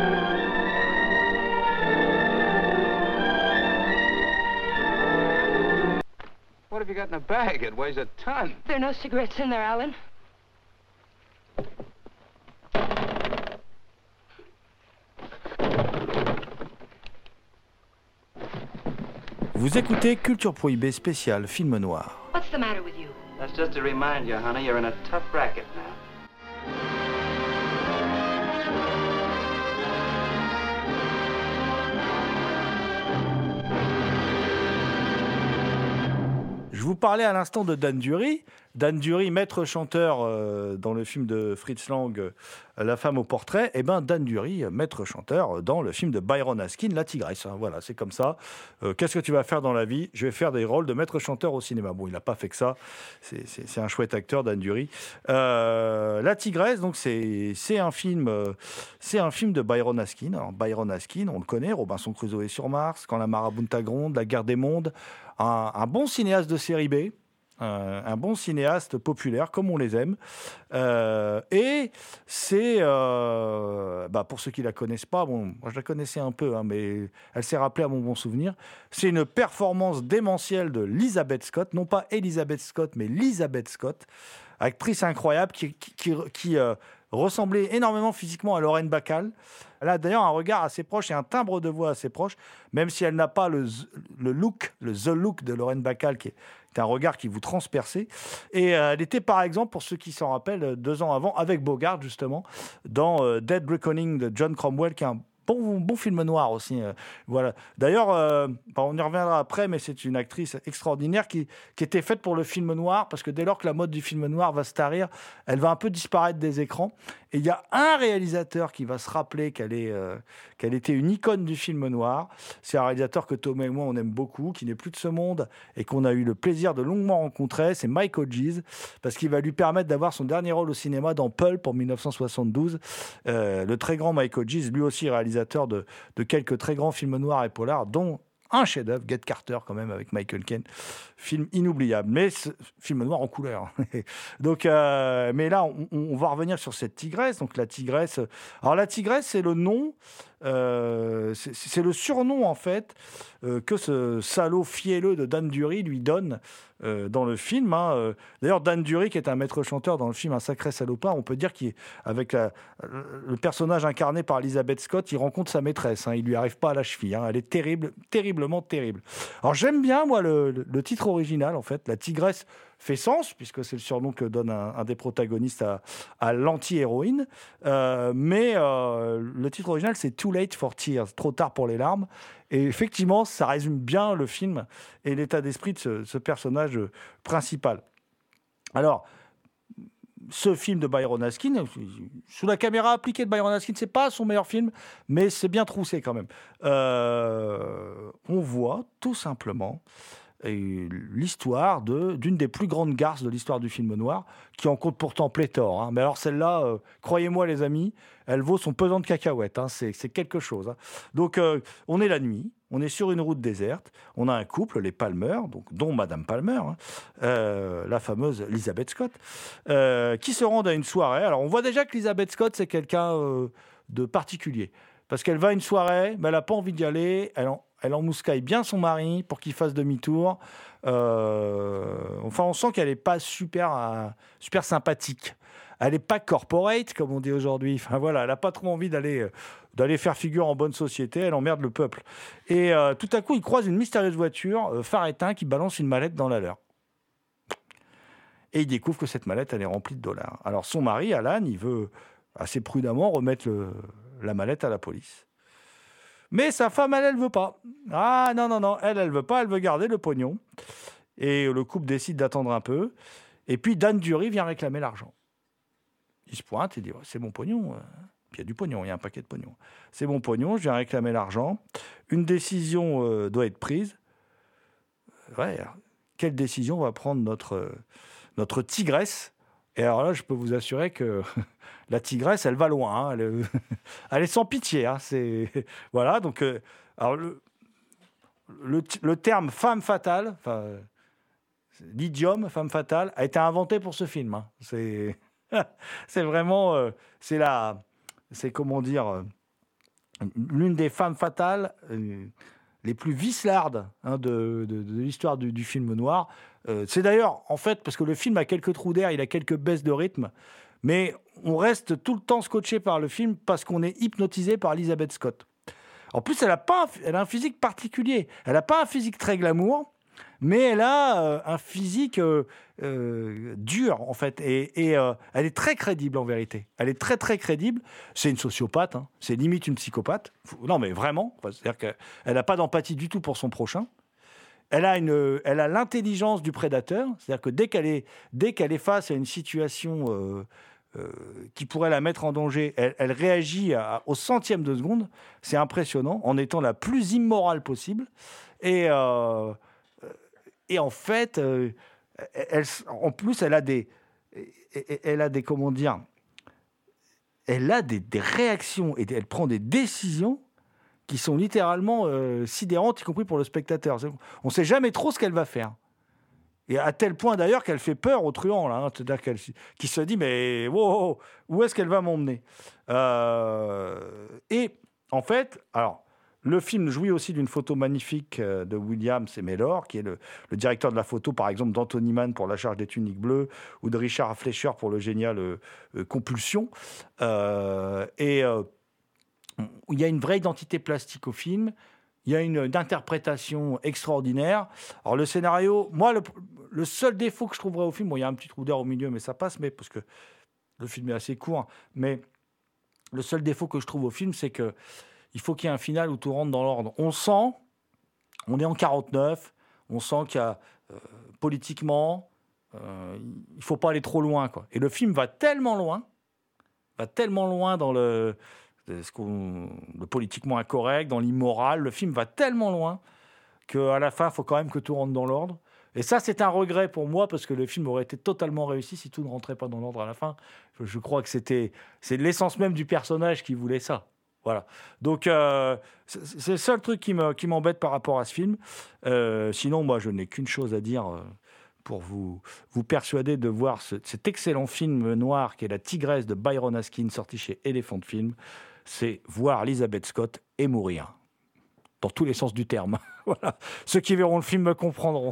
What have you got in the bag? It weighs a ton. There are no cigarettes in there, Alan. Vous écoutez Culture Prohibée spéciale film noir. What's the matter with you? That's just to remind you, honey, you're in a tough racket now. Je vous parlais à l'instant de Dan Dury. Dan Dury, maître chanteur euh, dans le film de Fritz Lang, euh, La femme au portrait. Et ben Dan Dury, maître chanteur dans le film de Byron Askin, La Tigresse. Hein, voilà, c'est comme ça. Euh, qu'est-ce que tu vas faire dans la vie ? Je vais faire des rôles de maître chanteur au cinéma. Bon, il n'a pas fait que ça. C'est, c'est, c'est un chouette acteur, Dan Dury. Euh, La Tigresse, donc c'est, c'est un film, euh, c'est un film de Byron Askin. Alors Byron Askin, on le connaît. Robinson Crusoe sur Mars, Quand la marabunta gronde, La guerre des mondes. Un, un bon cinéaste de série B. Un, un bon cinéaste populaire, comme on les aime. Euh, et c'est, euh, bah pour ceux qui ne la connaissent pas, bon, moi je la connaissais un peu, hein, mais elle s'est rappelée à mon bon souvenir. C'est une performance démentielle de Lizabeth Scott, non pas Elizabeth Scott, mais Lizabeth Scott, actrice incroyable qui, qui, qui, qui euh, ressemblait énormément physiquement à Lorraine Bacall. Elle a d'ailleurs un regard assez proche et un timbre de voix assez proche, même si elle n'a pas le, le look, le the look de Lorraine Bacall, qui est un regard qui vous transperçait. Et euh, elle était, par exemple, pour ceux qui s'en rappellent, deux ans avant, avec Bogart, justement, dans euh, Dead Reckoning de John Cromwell, qui est un bon, bon film noir aussi. Euh, voilà. D'ailleurs, euh, on y reviendra après, mais c'est une actrice extraordinaire qui, qui était faite pour le film noir, parce que dès lors que la mode du film noir va se tarir, elle va un peu disparaître des écrans. Et il y a un réalisateur qui va se rappeler qu'elle, est, euh, qu'elle était une icône du film noir. C'est un réalisateur que Thomas et moi, on aime beaucoup, qui n'est plus de ce monde et qu'on a eu le plaisir de longuement rencontrer. C'est Mike Hodges, parce qu'il va lui permettre d'avoir son dernier rôle au cinéma dans Pulp en dix-neuf cent soixante-douze. Euh, le très grand Mike Hodges, lui aussi réalisateur de, de quelques très grands films noirs et polars, dont un chef-d'œuvre, Get Carter quand même, avec Michael Caine. Film inoubliable, mais ce film noir en couleur. Donc, euh, mais là, on, on va revenir sur cette tigresse. Donc la tigresse. Alors la tigresse, c'est le nom, euh, c'est, c'est le surnom en fait euh, que ce salaud fielleux de Dan Dury lui donne euh, dans le film. Hein. D'ailleurs, Dan Dury, qui est un maître chanteur dans le film Un sacré salopard, on peut dire qu'avec la, le personnage incarné par Elizabeth Scott, il rencontre sa maîtresse. Hein. Il lui arrive pas à la cheville. Hein. Elle est terrible, terriblement terrible. Alors j'aime bien moi le, le, le titre original en fait. La tigresse fait sens puisque c'est le surnom que donne un, un des protagonistes à, à l'anti-héroïne. Euh, mais euh, le titre original c'est Too Late for Tears, trop tard pour les larmes. Et effectivement, ça résume bien le film et l'état d'esprit de ce, ce personnage principal. Alors, ce film de Byron Askin, sous la caméra appliquée de Byron Askin, c'est pas son meilleur film, mais c'est bien troussé quand même. Euh, on voit tout simplement et l'histoire de, d'une des plus grandes garces de l'histoire du film noir, qui en compte pourtant pléthore. Hein. Mais alors celle-là, euh, croyez-moi les amis, elle vaut son pesant de cacahuètes. Hein. C'est, c'est quelque chose. Hein. Donc euh, on est la nuit, On est sur une route déserte. On a un couple, les Palmer, donc, dont Madame Palmer, hein, euh, la fameuse Elizabeth Scott, euh, qui se rendent à une soirée. Alors, on voit déjà que Elizabeth Scott, c'est quelqu'un euh, de particulier. Parce qu'elle va à une soirée, mais elle n'a pas envie d'y aller. Elle, en, elle emmouscaille bien son mari pour qu'il fasse demi-tour. Euh, enfin, on sent qu'elle n'est pas super, euh, super sympathique. Elle n'est pas corporate, comme on dit aujourd'hui. Enfin, voilà, elle n'a pas trop envie d'aller... Euh, d'aller faire figure en bonne société, elle emmerde le peuple. Et euh, tout à coup, il croise une mystérieuse voiture, euh, phare éteint, qui balance une mallette dans la leur. Et il découvre que cette mallette, elle est remplie de dollars. Alors son mari, Alan, il veut assez prudemment remettre le, la mallette à la police. Mais sa femme, elle, elle veut pas. Ah non, non, non, elle, elle veut pas, elle veut garder le pognon. Et le couple décide d'attendre un peu. Et puis Dan Dury vient réclamer l'argent. Il se pointe et dit, oh, c'est mon pognon. Il y a du pognon, il y a un paquet de pognon. C'est mon pognon, je viens réclamer l'argent. Une décision euh, doit être prise. Ouais, alors, quelle décision va prendre notre, euh, notre tigresse ? Et alors là, je peux vous assurer que la tigresse, elle va loin. Hein, elle, elle est sans pitié. Hein, c'est, voilà, donc... Euh, alors le, le, le terme femme fatale, enfin, l'idiome femme fatale, a été inventé pour ce film. Hein. C'est, c'est vraiment... Euh, c'est la... C'est, comment dire, euh, l'une des femmes fatales euh, les plus vicelardes hein, de, de, de l'histoire du, du film noir. Euh, c'est d'ailleurs, en fait, parce que le film a quelques trous d'air, il a quelques baisses de rythme, mais on reste tout le temps scotché par le film parce qu'on est hypnotisé par Elizabeth Scott. En plus, elle a, pas un, elle a un physique particulier. Elle n'a pas un physique très glamour, mais elle a euh, un physique euh, euh, dur, en fait. Et, et euh, elle est très crédible, en vérité. Elle est très, très crédible. C'est une sociopathe. Hein. C'est limite une psychopathe. Non, mais vraiment. C'est-à-dire qu'elle n'a pas d'empathie du tout pour son prochain. Elle a, une, elle a l'intelligence du prédateur. C'est-à-dire que dès qu'elle est, dès qu'elle est face à une situation euh, euh, qui pourrait la mettre en danger, elle, elle réagit à, au centième de seconde. C'est impressionnant, en étant la plus immorale possible. Et... Euh, Et en fait, euh, elle, en plus, elle a des, elle a des, comment dire, elle a des, des réactions et elle prend des décisions qui sont littéralement euh, sidérantes, y compris pour le spectateur. On ne sait jamais trop ce qu'elle va faire. Et à tel point d'ailleurs qu'elle fait peur au truand, là, hein, c'est-à-dire qu'elle, qui se dit mais wow, où est-ce qu'elle va m'emmener euh, Et en fait, alors. Le film jouit aussi d'une photo magnifique de William C. Mellor, qui est le, le directeur de la photo, par exemple, d'Anthony Mann pour La Charge des Tuniques Bleues, ou de Richard Fleischer pour le génial euh, Compulsion. Euh, et euh, il y a une vraie identité plastique au film. Il y a une, une interprétation extraordinaire. Alors, le scénario, moi, le, le seul défaut que je trouverais au film, bon, il y a un petit trou d'air au milieu, mais ça passe, mais parce que le film est assez court. Mais le seul défaut que je trouve au film, c'est que il faut qu'il y ait un final où tout rentre dans l'ordre. On sent, on est en quarante-neuf, on sent qu'il y a euh, politiquement, euh, il ne faut pas aller trop loin, quoi. Et le film va tellement loin, va tellement loin dans le, ce qu'on, le politiquement incorrect, dans l'immoral. Le film va tellement loin qu'à la fin, il faut quand même que tout rentre dans l'ordre. Et ça, c'est un regret pour moi, parce que le film aurait été totalement réussi si tout ne rentrait pas dans l'ordre à la fin. Je, je crois que c'était, c'est l'essence même du personnage qui voulait ça. Voilà. Donc, euh, c'est, c'est le seul truc qui, me, qui m'embête par rapport à ce film. Euh, sinon, moi, je n'ai qu'une chose à dire euh, pour vous, vous persuader de voir ce, cet excellent film noir qui est La Tigresse de Byron Haskin, sorti chez Elephant Film. C'est voir Elizabeth Scott et mourir. Dans tous les sens du terme. Voilà. Ceux qui verront le film me comprendront.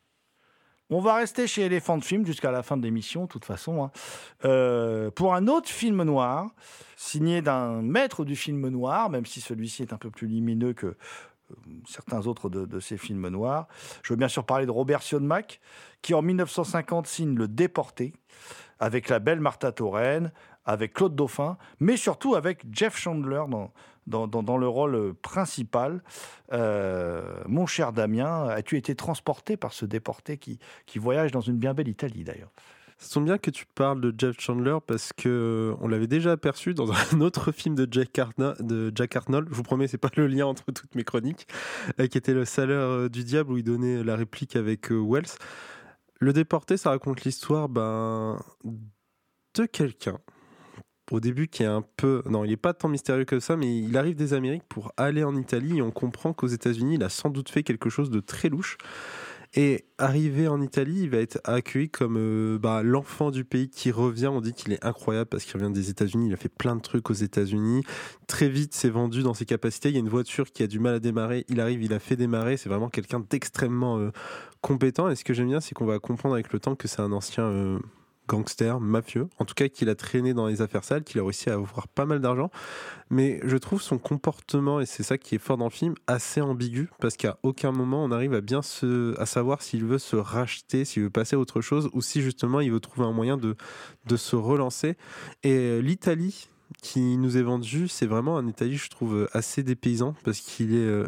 On va rester chez Elephant Film jusqu'à la fin de l'émission, de toute façon, hein. Euh, pour un autre film noir, signé d'un maître du film noir, même si celui-ci est un peu plus lumineux que euh, certains autres de, de ces films noirs. Je veux bien sûr parler de Robert Siodmak, qui en dix-neuf cent cinquante signe Le Déporté, avec la belle Martha Torren, avec Claude Dauphin, mais surtout avec Jeff Chandler dans, dans, dans, dans le rôle principal. Euh, mon cher Damien, as-tu été transporté par ce déporté qui, qui voyage dans une bien belle Italie d'ailleurs ? Ça tombe bien que tu parles de Jeff Chandler parce qu'on l'avait déjà aperçu dans un autre film de Jack, Arna, de Jack Arnold. Je vous promets, c'est pas le lien entre toutes mes chroniques, euh, qui était Le Salaire du Diable, où il donnait la réplique avec euh, Wells. Le Déporté, ça raconte l'histoire ben, de quelqu'un au début qui est un peu... Non, il n'est pas tant mystérieux que ça, mais il arrive des Amériques pour aller en Italie et on comprend qu'aux États-Unis, il a sans doute fait quelque chose de très louche. Et arrivé en Italie, il va être accueilli comme euh, bah, l'enfant du pays qui revient. On dit qu'il est incroyable parce qu'il revient des États-Unis. Il a fait plein de trucs aux États-Unis. Très vite, c'est vendu dans ses capacités. Il y a une voiture qui a du mal à démarrer. Il arrive, il a fait démarrer. C'est vraiment quelqu'un d'extrêmement euh, compétent. Et ce que j'aime bien, c'est qu'on va comprendre avec le temps que c'est un ancien... Euh, gangster, mafieux, en tout cas qu'il a traîné dans les affaires sales, qu'il a réussi à avoir pas mal d'argent, mais je trouve son comportement, et c'est ça qui est fort dans le film, assez ambigu, parce qu'à aucun moment on arrive à bien se, à savoir s'il veut se racheter, s'il veut passer à autre chose, ou si justement il veut trouver un moyen de, de se relancer. Et l'Italie qui nous est vendue, c'est vraiment un Italie, je trouve, assez dépaysant, parce qu'il est... Euh,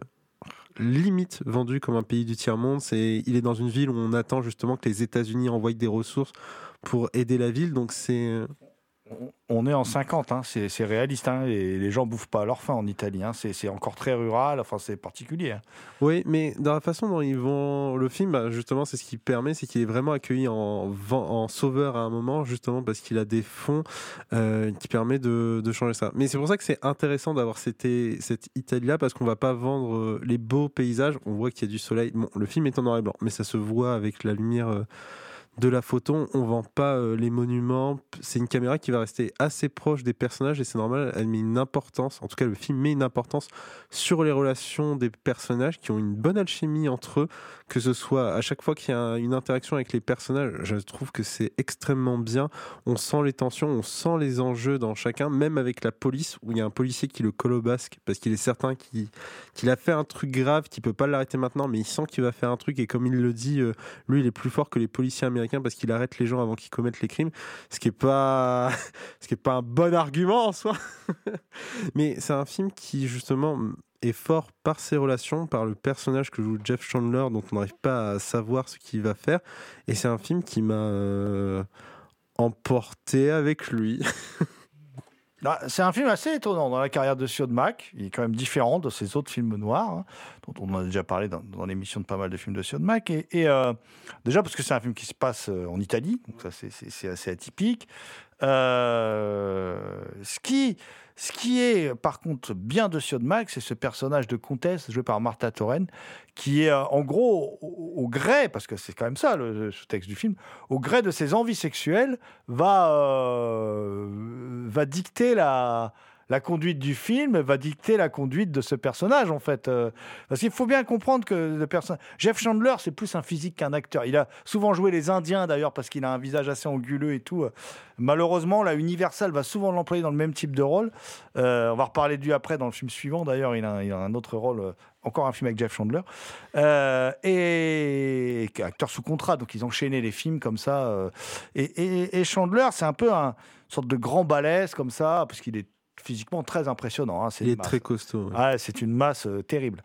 limite vendu comme un pays du tiers-monde. C'est, il est dans une ville où on attend justement que les États-Unis envoient des ressources pour aider la ville, donc c'est... On est en cinquante, hein. c'est, c'est réaliste, hein. Et les gens bouffent pas à leur faim en Italie, hein. c'est, c'est encore très rural, enfin c'est particulier. Hein. Oui, mais dans la façon dont ils vont... Le film, bah, justement, c'est ce qui permet, c'est qu'il est vraiment accueilli en, en sauveur à un moment, justement parce qu'il a des fonds euh, qui permettent de, de changer ça. Mais c'est pour ça que c'est intéressant d'avoir cette, cette Italie-là, parce qu'on va pas vendre les beaux paysages, on voit qu'il y a du soleil. Bon, le film est en noir et blanc, mais ça se voit avec la lumière... Euh, de la photo, on vend pas euh, les monuments, c'est une caméra qui va rester assez proche des personnages et c'est normal, elle met une importance, en tout cas le film met une importance sur les relations des personnages qui ont une bonne alchimie entre eux, que ce soit à chaque fois qu'il y a une interaction avec les personnages, je trouve que c'est extrêmement bien, on sent les tensions, on sent les enjeux dans chacun, même avec la police, où il y a un policier qui le colobasque, parce qu'il est certain qu'il, qu'il a fait un truc grave, qu'il peut pas l'arrêter maintenant, mais il sent qu'il va faire un truc et comme il le dit, euh, lui il est plus fort que les policiers américains parce qu'il arrête les gens avant qu'ils commettent les crimes, ce qui est pas ce qui est pas un bon argument en soi. Mais c'est un film qui justement est fort par ses relations, par le personnage que joue Jeff Chandler dont on n'arrive pas à savoir ce qu'il va faire, et c'est un film qui m'a euh, emporté avec lui. C'est un film assez étonnant dans la carrière de Siodmak. Il est quand même différent de ses autres films noirs, hein, dont on a déjà parlé dans, dans l'émission de pas mal de films de Siodmak. Et, et euh, déjà parce que c'est un film qui se passe en Italie, donc ça c'est, c'est, c'est assez atypique. Euh, ce qui, ce qui est par contre bien de Siodmak, c'est ce personnage de comtesse joué par Martha Torren, qui est en gros au, au gré, parce que c'est quand même ça le, le texte du film, au gré de ses envies sexuelles, va, euh, va dicter la... La conduite du film va dicter la conduite de ce personnage, en fait. Euh, parce qu'il faut bien comprendre que le personnage... Jeff Chandler, c'est plus un physique qu'un acteur. Il a souvent joué les Indiens, d'ailleurs, parce qu'il a un visage assez anguleux et tout. Malheureusement, la Universal va souvent l'employer dans le même type de rôle. Euh, on va reparler de lui après dans le film suivant. D'ailleurs, il a, il a un autre rôle... Euh, encore un film avec Jeff Chandler, euh, et, et acteur sous contrat, donc ils enchaînaient les films comme ça. Euh, et, et, et Chandler, c'est un peu un, une sorte de grand balèze comme ça, parce qu'il est physiquement très impressionnant. Hein, c'est il est masse. Très costaud. Ouais. Ouais, c'est une masse euh, terrible.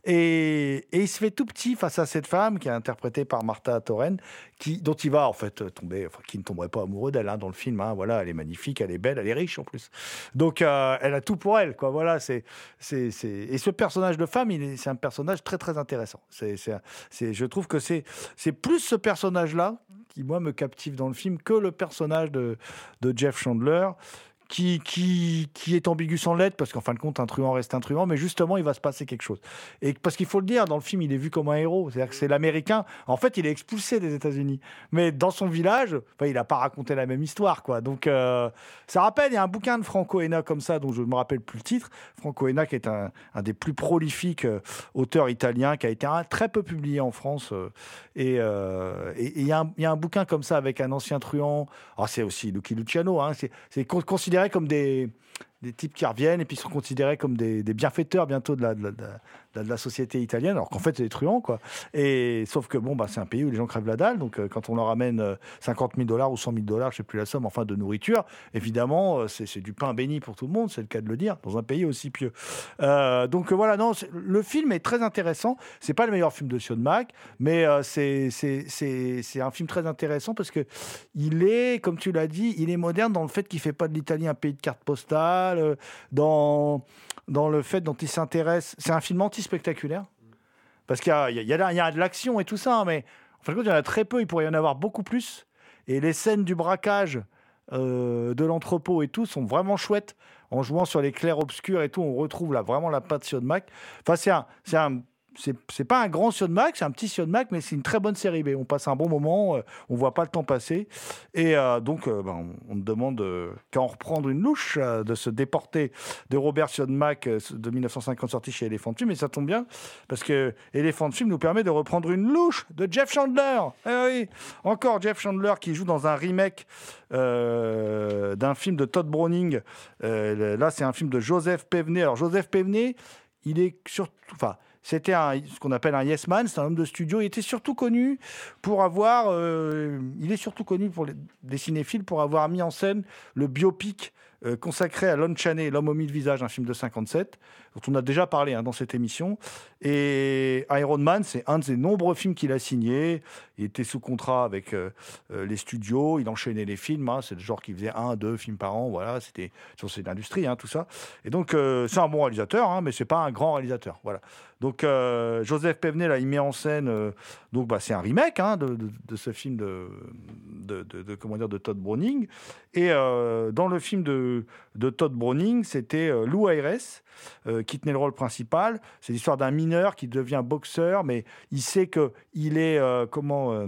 Et, et il se fait tout petit face à cette femme qui est interprétée par Martha Torren, qui, dont il va en fait tomber, enfin, qui ne tomberait pas amoureux d'elle hein, dans le film. Hein, voilà, elle est magnifique, elle est belle, elle est riche en plus. Donc euh, elle a tout pour elle. Quoi, voilà, c'est, c'est, c'est... Et ce personnage de femme, il est, c'est un personnage très très intéressant. C'est, c'est, c'est, je trouve que c'est, c'est plus ce personnage-là qui, moi, me captive dans le film que le personnage de, de Jeff Chandler. Qui, qui, qui est ambigu sans l'être, parce qu'en fin de compte, un truand reste un truand, mais justement, il va se passer quelque chose. Et parce qu'il faut le dire, dans le film, il est vu comme un héros. C'est-à-dire que c'est l'Américain. En fait, il est expulsé des États-Unis. Mais dans son village, enfin, il n'a pas raconté la même histoire, quoi. Donc, euh, ça rappelle, il y a un bouquin de Franco Henna comme ça, dont je ne me rappelle plus le titre. Franco Henna, qui est un, un des plus prolifiques euh, auteurs italiens, qui a été un, très peu publié en France. Euh, et euh, il y, y a un bouquin comme ça, avec un ancien truand. Alors, c'est aussi Lucky Luciano. Hein, c'est, c'est considéré comme des, des types qui reviennent et puis sont considérés comme des, des bienfaiteurs bientôt de la, de, la, de, la, de la société italienne, alors qu'en fait c'est des truands quoi. Et sauf que bon bah c'est un pays où les gens crèvent la dalle, donc euh, quand on leur amène euh, cinquante mille dollars ou cent mille dollars, je sais plus la somme, enfin de nourriture, évidemment euh, c'est, c'est du pain béni pour tout le monde, c'est le cas de le dire, dans un pays aussi pieux. Euh, donc euh, voilà, non, le film est très intéressant. C'est pas le meilleur film de Siodmak, mais euh, c'est, c'est c'est c'est un film très intéressant parce que il est, comme tu l'as dit, il est moderne dans le fait qu'il fait pas de l'Italie un pays de cartes postales, dans dans le fait dont il s'intéresse. C'est un film anti-spectaculaire parce qu'il y a il y a, il y a de l'action et tout ça, mais en fin de compte il y en a très peu. Il pourrait y en avoir beaucoup plus. Et les scènes du braquage euh, de l'entrepôt et tout sont vraiment chouettes. En jouant sur les clairs-obscurs et tout, on retrouve là, vraiment la patte Siodmak. Enfin, c'est un... C'est un C'est, c'est pas un grand Siodmak, c'est un petit Siodmak, mais c'est une très bonne série B. On passe un bon moment, euh, on voit pas le temps passer. Et euh, donc, euh, ben, on, on me demande euh, qu'à en reprendre une louche euh, de se déporter de Robert Siodmak euh, de mille neuf cent cinquante, sorti chez Elephant Film. Et ça tombe bien, parce que Elephant Film nous permet de reprendre une louche de Jeff Chandler. Eh oui, encore Jeff Chandler qui joue dans un remake euh, d'un film de Todd Browning. Euh, là, c'est un film de Joseph Pevney. Alors, Joseph Pevney, il est surtout... Enfin, c'était un, ce qu'on appelle un yes man, c'est un homme de studio. Il était surtout connu pour avoir, euh, il est surtout connu pour les, des cinéphiles pour avoir mis en scène le biopic euh, consacré à Lon Chaney, L'homme aux mille visages, un film de cinquante-sept, dont on a déjà parlé hein, dans cette émission. Et Iron Man, c'est un de ses nombreux films qu'il a signé. Il était sous contrat avec euh, euh, les studios, il enchaînait les films. Hein, c'est le genre qui faisait un, deux films par an. Voilà, c'était sur cette industrie, hein, tout ça. Et donc, euh, c'est un bon réalisateur, hein, mais c'est pas un grand réalisateur. Voilà. Donc, euh, Joseph Pevney, là, il met en scène. Euh, donc, bah, c'est un remake hein, de, de, de ce film de, de, de, de, comment dire, de Todd Browning. Et euh, dans le film de, de Todd Browning, c'était euh, Lou Ayres euh, qui tenait le rôle principal. C'est l'histoire d'un mineur qui devient boxeur, mais il sait qu'il est. Euh, comment. Euh,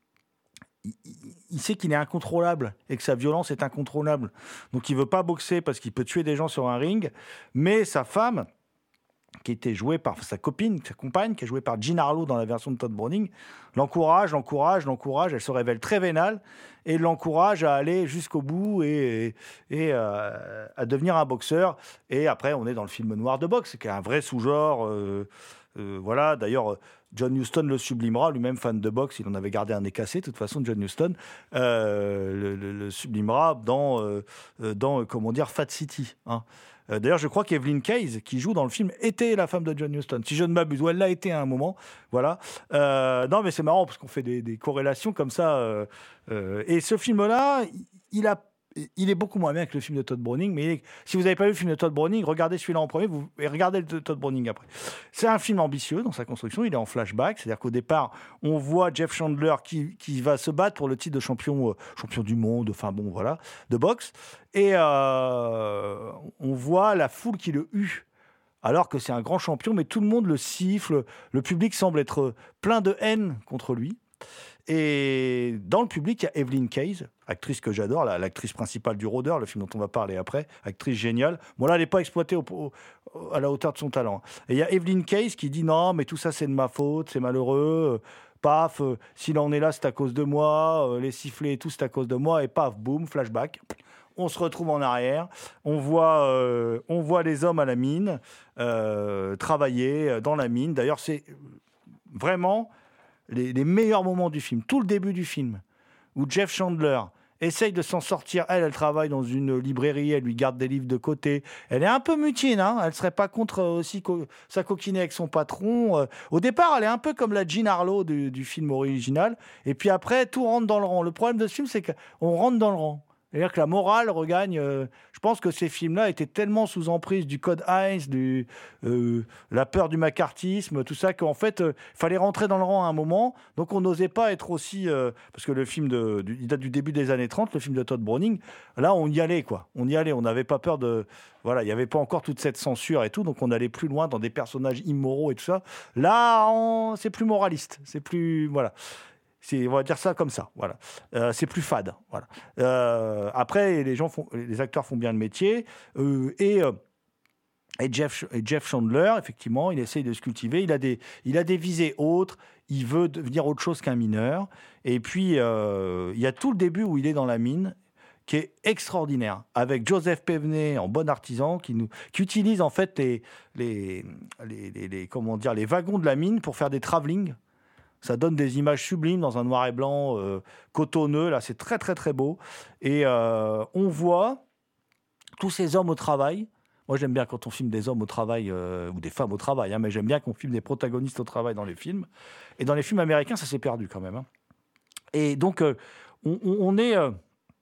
il, il sait qu'il est incontrôlable et que sa violence est incontrôlable. Donc, il ne veut pas boxer parce qu'il peut tuer des gens sur un ring. Mais sa femme, qui était jouée par sa copine, sa compagne, qui est jouée par Jean Harlow dans la version de Todd Browning, l'encourage, l'encourage, l'encourage. Elle se révèle très vénale et l'encourage à aller jusqu'au bout et, et, et euh, à devenir un boxeur. Et après, on est dans le film noir de boxe, qui est un vrai sous-genre. Euh, euh, voilà, d'ailleurs, John Huston le sublimera, lui-même fan de boxe, il en avait gardé un nez cassé, de toute façon, John Huston euh, le, le, le sublimera dans, euh, dans, comment dire, Fat City, hein. Euh, d'ailleurs, je crois qu'Evelyn Keyes, qui joue dans le film, était la femme de John Huston. Si je ne m'abuse, ou elle l'a été à un moment. Voilà. Euh, non, mais c'est marrant parce qu'on fait des, des corrélations comme ça. Euh, euh, et ce film-là, il a. Il est beaucoup moins bien que le film de Todd Browning, mais il est... si vous n'avez pas vu le film de Todd Browning, regardez celui-là en premier vous... et regardez le de Todd Browning après. C'est un film ambitieux dans sa construction, il est en flashback, c'est-à-dire qu'au départ, on voit Jeff Chandler qui, qui va se battre pour le titre de champion, euh, champion du monde, enfin bon, voilà, de boxe, et euh, on voit la foule qui le hue. Alors que c'est un grand champion, mais tout le monde le siffle, le public semble être plein de haine contre lui. Et dans le public, il y a Evelyn Keyes, actrice que j'adore, la, l'actrice principale du Rôdeur, le film dont on va parler après, actrice géniale. Bon là, elle n'est pas exploitée au, au, à la hauteur de son talent. Et il y a Evelyn Keyes qui dit non, mais tout ça c'est de ma faute, c'est malheureux. Paf, euh, s'il en est là, c'est à cause de moi. Euh, les sifflets et tout, c'est à cause de moi. Et paf, boum, flashback. On se retrouve en arrière. On voit, euh, on voit les hommes à la mine euh, travailler dans la mine. D'ailleurs, c'est vraiment Les, les meilleurs moments du film, tout le début du film, où Jeff Chandler essaye de s'en sortir. Elle, elle travaille dans une librairie, elle lui garde des livres de côté. Elle est un peu mutine, hein, elle ne serait pas contre aussi co- sa coquiner avec son patron. Euh, au départ, elle est un peu comme la Jean Harlow du, du film original. Et puis après, tout rentre dans le rang. Le problème de ce film, c'est qu'on rentre dans le rang. C'est-à-dire que la morale regagne. Euh, je pense que ces films-là étaient tellement sous emprise du code Heinz, du, euh, la peur du macartisme, tout ça, qu'en fait, il euh, fallait rentrer dans le rang à un moment. Donc, on n'osait pas être aussi. Euh, parce que le film, de, du, il date du début des années trente, le film de Todd Browning. Là, on y allait, quoi. On y allait. On n'avait pas peur de. Voilà, il n'y avait pas encore toute cette censure et tout. Donc, on allait plus loin dans des personnages immoraux et tout ça. Là, on, c'est plus moraliste. C'est plus. Voilà. C'est, on va dire ça comme ça, voilà. Euh, c'est plus fade, voilà. Euh, après, les gens font, les acteurs font bien le métier euh, et, euh, et Jeff et Jeff Chandler, effectivement, il essaye de se cultiver. Il a des, il a des visées autres. Il veut devenir autre chose qu'un mineur. Et puis, euh, il y a tout le début où il est dans la mine, qui est extraordinaire, avec Joseph Pevney en bon artisan, qui nous, qui utilise en fait les, les, les, les, les, comment dire, les wagons de la mine pour faire des travelling. Ça donne des images sublimes dans un noir et blanc euh, cotonneux. Là, c'est très, très, très beau. Et euh, on voit tous ces hommes au travail. Moi, j'aime bien quand on filme des hommes au travail, euh, ou des femmes au travail, hein, mais j'aime bien qu'on filme des protagonistes au travail dans les films. Et dans les films américains, ça s'est perdu quand même, hein. Et donc, euh, on, on est... Euh,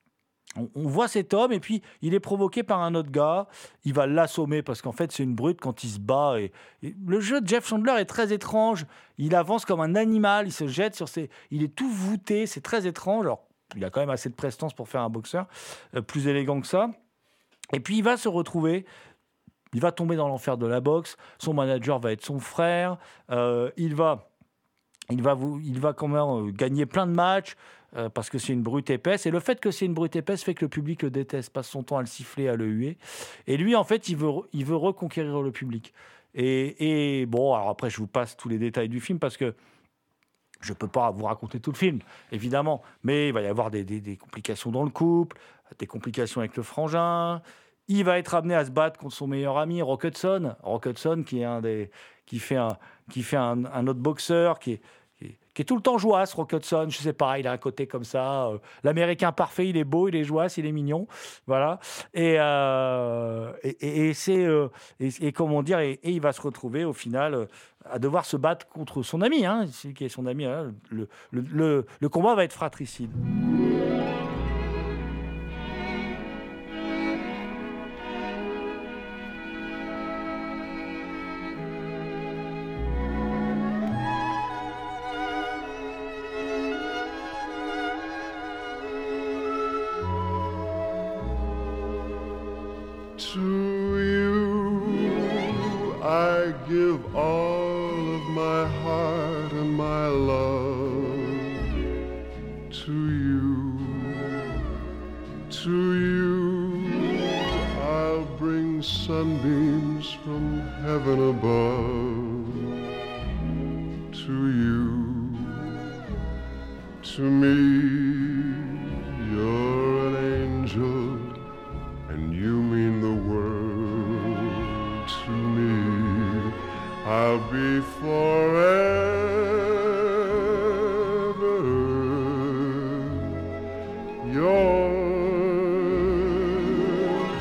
On voit cet homme et puis il est provoqué par un autre gars. Il va l'assommer parce qu'en fait c'est une brute quand il se bat. Et, et le jeu de Jeff Chandler est très étrange. Il avance comme un animal. Il se jette sur ses. Il est tout voûté. C'est très étrange. Alors il a quand même assez de prestance pour faire un boxeur, euh, plus élégant que ça. Et puis il va se retrouver, il va tomber dans l'enfer de la boxe, son manager va être son frère, euh, il va... Il va, vous, il va quand même euh, gagner plein de matchs euh, parce que c'est une brute épaisse. Et le fait que c'est une brute épaisse fait que le public le déteste, passe son temps à le siffler, à le huer. Et lui, en fait, il veut, il veut reconquérir le public. Et, et bon, alors après, je vous passe tous les détails du film parce que je ne peux pas vous raconter tout le film, évidemment. Mais il va y avoir des, des, des complications dans le couple, des complications avec le frangin. Il va être amené à se battre contre son meilleur ami, Rock Hudson. Rock Hudson, qui, est un des, qui fait, un, qui fait un, un autre boxeur, qui est, qui est, qui est tout le temps jouasse, Rock Hudson. Je sais pas, il a un côté comme ça. Euh, L'Américain parfait, il est beau, il est jouasse, il est mignon. Voilà. Et, euh, et, et, et c'est... Euh, et, et comment dire, et, et il va se retrouver, au final, euh, à devoir se battre contre son ami. Hein, celui qui est son ami. Hein, le, le, le, le combat va être fratricide. To you, I give all of my heart and my love. To you, to you, I'll bring sunbeams from heaven above. To you, to me, you're an angel. And you mean the world to me. I'll be forever yours.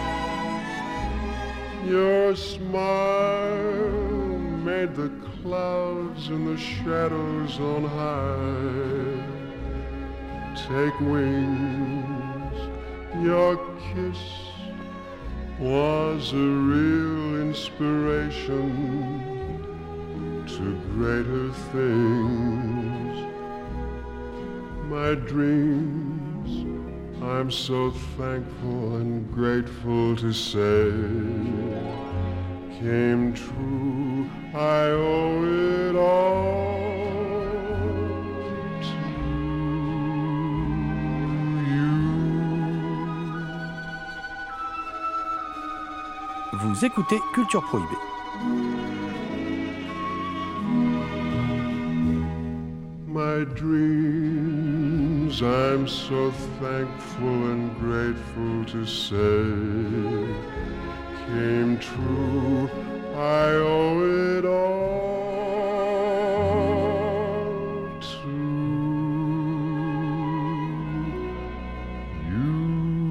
Your smile made the clouds and the shadows on high take wings. Your kiss was a real inspiration to greater things. My dreams, I'm so thankful and grateful to say, came true. I owe it all. Vous écoutez Culture Prohibée. My dreams, I'm so thankful and grateful to say, came true. I owe it all to you.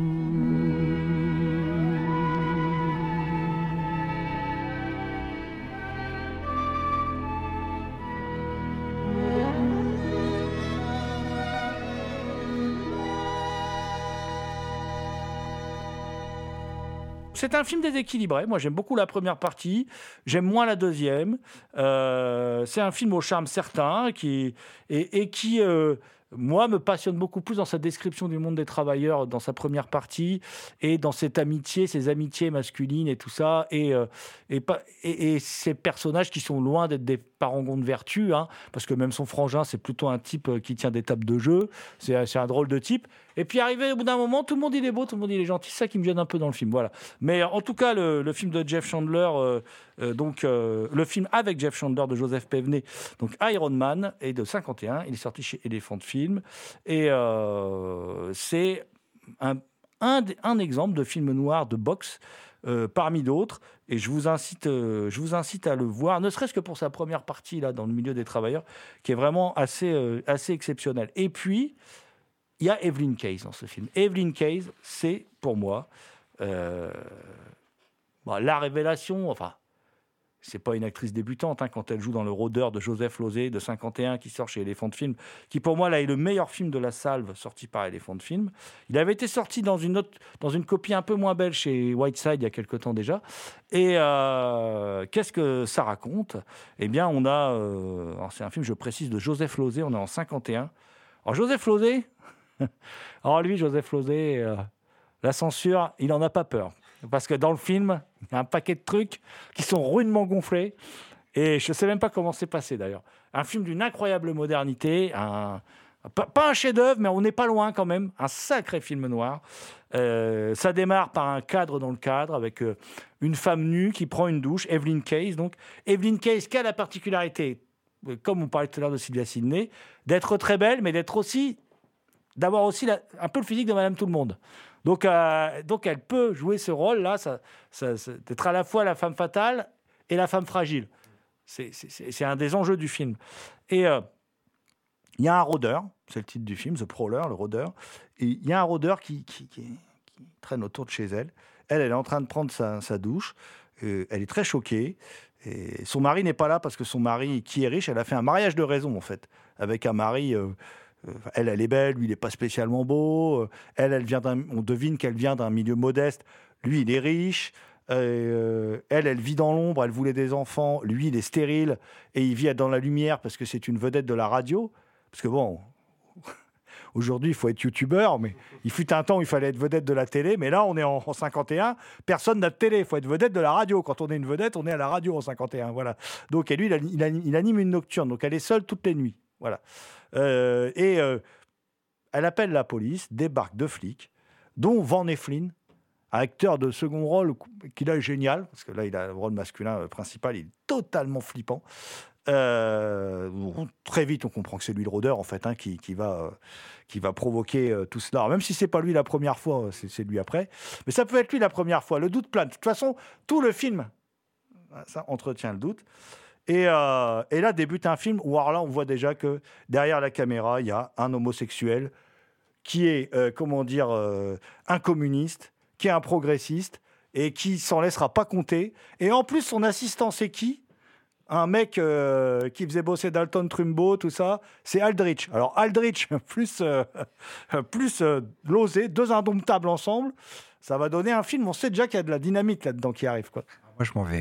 C'est un film déséquilibré. Moi, j'aime beaucoup la première partie. J'aime moins la deuxième. Euh, c'est un film au charme certain qui, et, et qui, euh, moi, me passionne beaucoup plus dans sa description du monde des travailleurs dans sa première partie et dans cette amitié, ces amitiés masculines et tout ça. Et, euh, et, et, et ces personnages qui sont loin d'être des parangons de vertu, hein, parce que même son frangin, c'est plutôt un type qui tient des tables de jeu. C'est, c'est un drôle de type. Et puis, arrivé au bout d'un moment, tout le monde il est beau, tout le monde il est gentil. C'est ça qui me gêne un peu dans le film. Voilà. Mais en tout cas, le, le film de Jeff Chandler, euh, euh, donc euh, le film avec Jeff Chandler de Joseph Pevney, donc Iron Man, est de cinquante et un. Il est sorti chez Elephant Film. Et euh, c'est un, un, un exemple de film noir de boxe euh, parmi d'autres. Et je vous incite, euh, je vous incite à le voir, ne serait-ce que pour sa première partie là dans le milieu des travailleurs, qui est vraiment assez, euh, assez exceptionnelle. Et puis, il y a Evelyn Keyes dans ce film. Evelyn Keyes, c'est pour moi euh, bon, la révélation. Enfin, c'est pas une actrice débutante hein, quand elle joue dans Le Rôdeur de Joseph Losey de cinquante et un qui sort chez Elephant Film, qui pour moi là est le meilleur film de la salve sorti par Elephant Film. Il avait été sorti dans une autre, dans une copie un peu moins belle chez Whiteside il y a quelque temps déjà. Et euh, qu'est-ce que ça raconte ? Eh bien, on a, euh, alors c'est un film, je précise, de Joseph Losey. On est en cinquante et un. Alors Joseph Losey, Alors lui, Joseph Losey, euh, la censure, il n'en a pas peur. Parce que dans le film, il y a un paquet de trucs qui sont rudement gonflés. Et je ne sais même pas comment c'est passé d'ailleurs. Un film d'une incroyable modernité, un, pas, pas un chef-d'œuvre, mais on n'est pas loin quand même. Un sacré film noir. Euh, ça démarre par un cadre dans le cadre avec euh, une femme nue qui prend une douche, Evelyn Case. Donc, Evelyn Case qui a la particularité, euh, comme on parlait tout à l'heure de Sylvia Sidney, d'être très belle, mais d'être aussi, d'avoir aussi la, un peu le physique de Madame Tout-le-Monde. Donc, euh, donc, elle peut jouer ce rôle-là, ça, ça, ça, d'être à la fois la femme fatale et la femme fragile. C'est, c'est, c'est un des enjeux du film. Et il euh, y a un rôdeur, c'est le titre du film, The Prowler, le rôdeur. Et il y a un rôdeur qui, qui, qui, qui traîne autour de chez elle. Elle, elle est en train de prendre sa, sa douche. Euh, elle est très choquée. Et son mari n'est pas là parce que son mari, qui est riche, elle a fait un mariage de raison, en fait, avec un mari... Euh, euh, elle, elle est belle, lui, il n'est pas spécialement beau. Euh, elle, elle vient d'un, on devine qu'elle vient d'un milieu modeste. Lui, il est riche. Euh, elle, elle vit dans l'ombre, elle voulait des enfants. Lui, il est stérile et il vit dans la lumière parce que c'est une vedette de la radio. Parce que bon, aujourd'hui, il faut être youtubeur, mais il fut un temps où il fallait être vedette de la télé. Mais là, on est en, en cinquante et un, personne n'a de télé. Il faut être vedette de la radio. Quand on est une vedette, on est à la radio en cinquante et un. Voilà. Donc, et lui, il, il, il anime une nocturne. Donc, elle est seule toutes les nuits. Voilà. Euh, et euh, elle appelle la police, débarque deux flics, dont Van Heflin, un acteur de second rôle qu'il a génial, parce que là, il a le rôle masculin principal, il est totalement flippant. Euh, très vite, on comprend que c'est lui le rôdeur, en fait, hein, qui, qui, va, euh, qui va provoquer euh, tout cela. Alors, même si c'est pas lui la première fois, c'est, c'est lui après. Mais ça peut être lui la première fois. Le doute plane. De toute façon, tout le film, ça entretient le doute. Et, euh, et là, débute un film où, alors là, on voit déjà que derrière la caméra, il y a un homosexuel qui est, euh, comment dire, euh, un communiste, qui est un progressiste et qui s'en laissera pas compter. Et en plus, son assistant, c'est qui ? Un mec euh, qui faisait bosser Dalton Trumbo, tout ça, c'est Aldrich. Alors Aldrich plus, euh, plus euh, Losey, deux indomptables ensemble, ça va donner un film. On sait déjà qu'il y a de la dynamite là-dedans qui arrive, quoi. Moi, je m'en vais.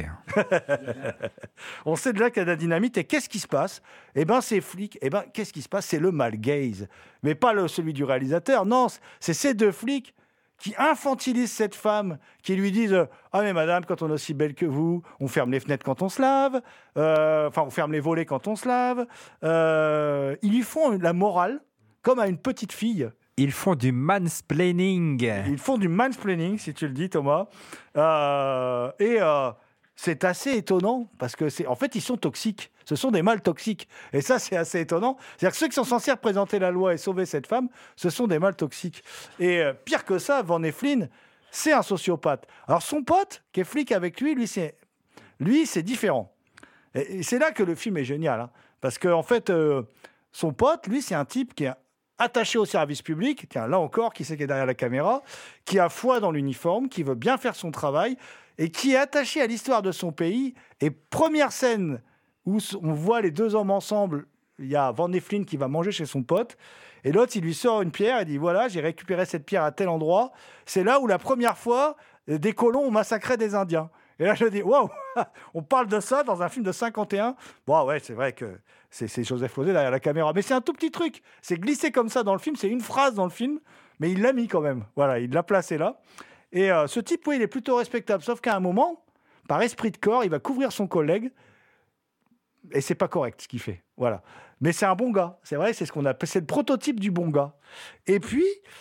On sait déjà qu'il y a de la dynamite. Et qu'est-ce qui se passe ? Eh bien, ces flics, eh ben, qu'est-ce qui se passe ? C'est le male gaze. Mais pas le, celui du réalisateur. Non, c'est ces deux flics qui infantilisent cette femme, qui lui disent « Ah mais madame, quand on est aussi belle que vous, on ferme les fenêtres quand on se lave, euh, enfin on ferme les volets quand on se lave. Euh, » Ils lui font la morale, comme à une petite fille. Ils font du mansplaining. Ils font du mansplaining, si tu le dis, Thomas. Euh, et euh, c'est assez étonnant, parce que c'est, en fait, ils sont toxiques. Ce sont des mâles toxiques. Et ça, c'est assez étonnant. C'est-à-dire que ceux qui sont censés représenter la loi et sauver cette femme, ce sont des mâles toxiques. Et euh, pire que ça, Van Heflin, c'est un sociopathe. Alors, son pote, qui est flic avec lui, lui, c'est, lui, c'est différent. Et, et c'est là que le film est génial. Hein, parce qu'en en fait, euh, son pote, lui, c'est un type qui est attaché au service public, tiens, là encore, qui c'est qui est derrière la caméra, qui a foi dans l'uniforme, qui veut bien faire son travail, et qui est attaché à l'histoire de son pays. Et première scène où on voit les deux hommes ensemble, il y a Van Heflin qui va manger chez son pote, et l'autre, il lui sort une pierre, et dit, voilà, j'ai récupéré cette pierre à tel endroit. C'est là où la première fois, des colons ont massacré des Indiens. Et là, je dis, waouh, on parle de ça dans un film de cinquante et un. Bon, ouais, c'est vrai que c'est, c'est Joseph Losey derrière la caméra. Mais c'est un tout petit truc. C'est glissé comme ça dans le film. C'est une phrase dans le film, mais il l'a mis quand même. Voilà, il l'a placé là. Et euh, ce type, oui, il est plutôt respectable. Sauf qu'à un moment, par esprit de corps, il va couvrir son collègue. Et c'est pas correct ce qu'il fait. Voilà. Mais c'est un bon gars. C'est vrai, c'est ce qu'on appelle. C'est le prototype du bon gars. Et puis,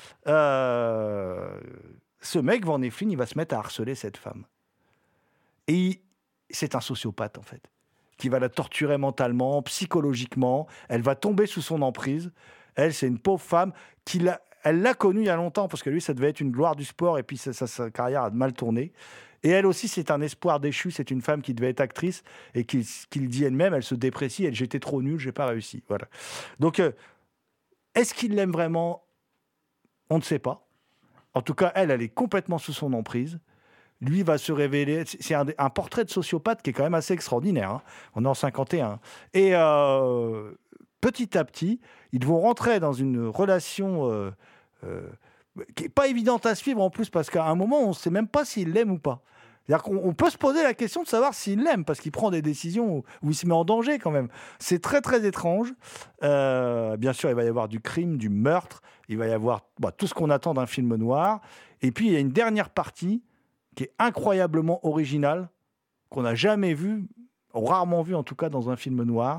euh, ce mec, Van Heflin, il va se mettre à harceler cette femme. Et il, c'est un sociopathe, en fait, qui va la torturer mentalement, psychologiquement. Elle va tomber sous son emprise. Elle, c'est une pauvre femme qui l'a, elle l'a connue il y a longtemps, parce que lui, ça devait être une gloire du sport, et puis sa, sa, sa carrière a mal tourné. Et elle aussi, c'est un espoir déchu. C'est une femme qui devait être actrice, et qui, qui le dit elle-même, elle se déprécie. Elle, j'étais trop nulle, j'ai pas réussi. Voilà. Donc, euh, est-ce qu'il l'aime vraiment ? On ne sait pas. En tout cas, elle, elle est complètement sous son emprise. Lui va se révéler. C'est un, un portrait de sociopathe qui est quand même assez extraordinaire. Hein. On est en cinquante et un. Et euh, petit à petit, ils vont rentrer dans une relation euh, euh, qui n'est pas évidente à suivre en plus, parce qu'à un moment, on ne sait même pas s'il l'aime ou pas. C'est-à-dire qu'on on peut se poser la question de savoir s'il l'aime, parce qu'il prend des décisions où, où il se met en danger quand même. C'est très très étrange. Euh, bien sûr, il va y avoir du crime, du meurtre, il va y avoir bah, tout ce qu'on attend d'un film noir. Et puis il y a une dernière partie qui est incroyablement originale, qu'on n'a jamais vue, rarement vue en tout cas dans un film noir,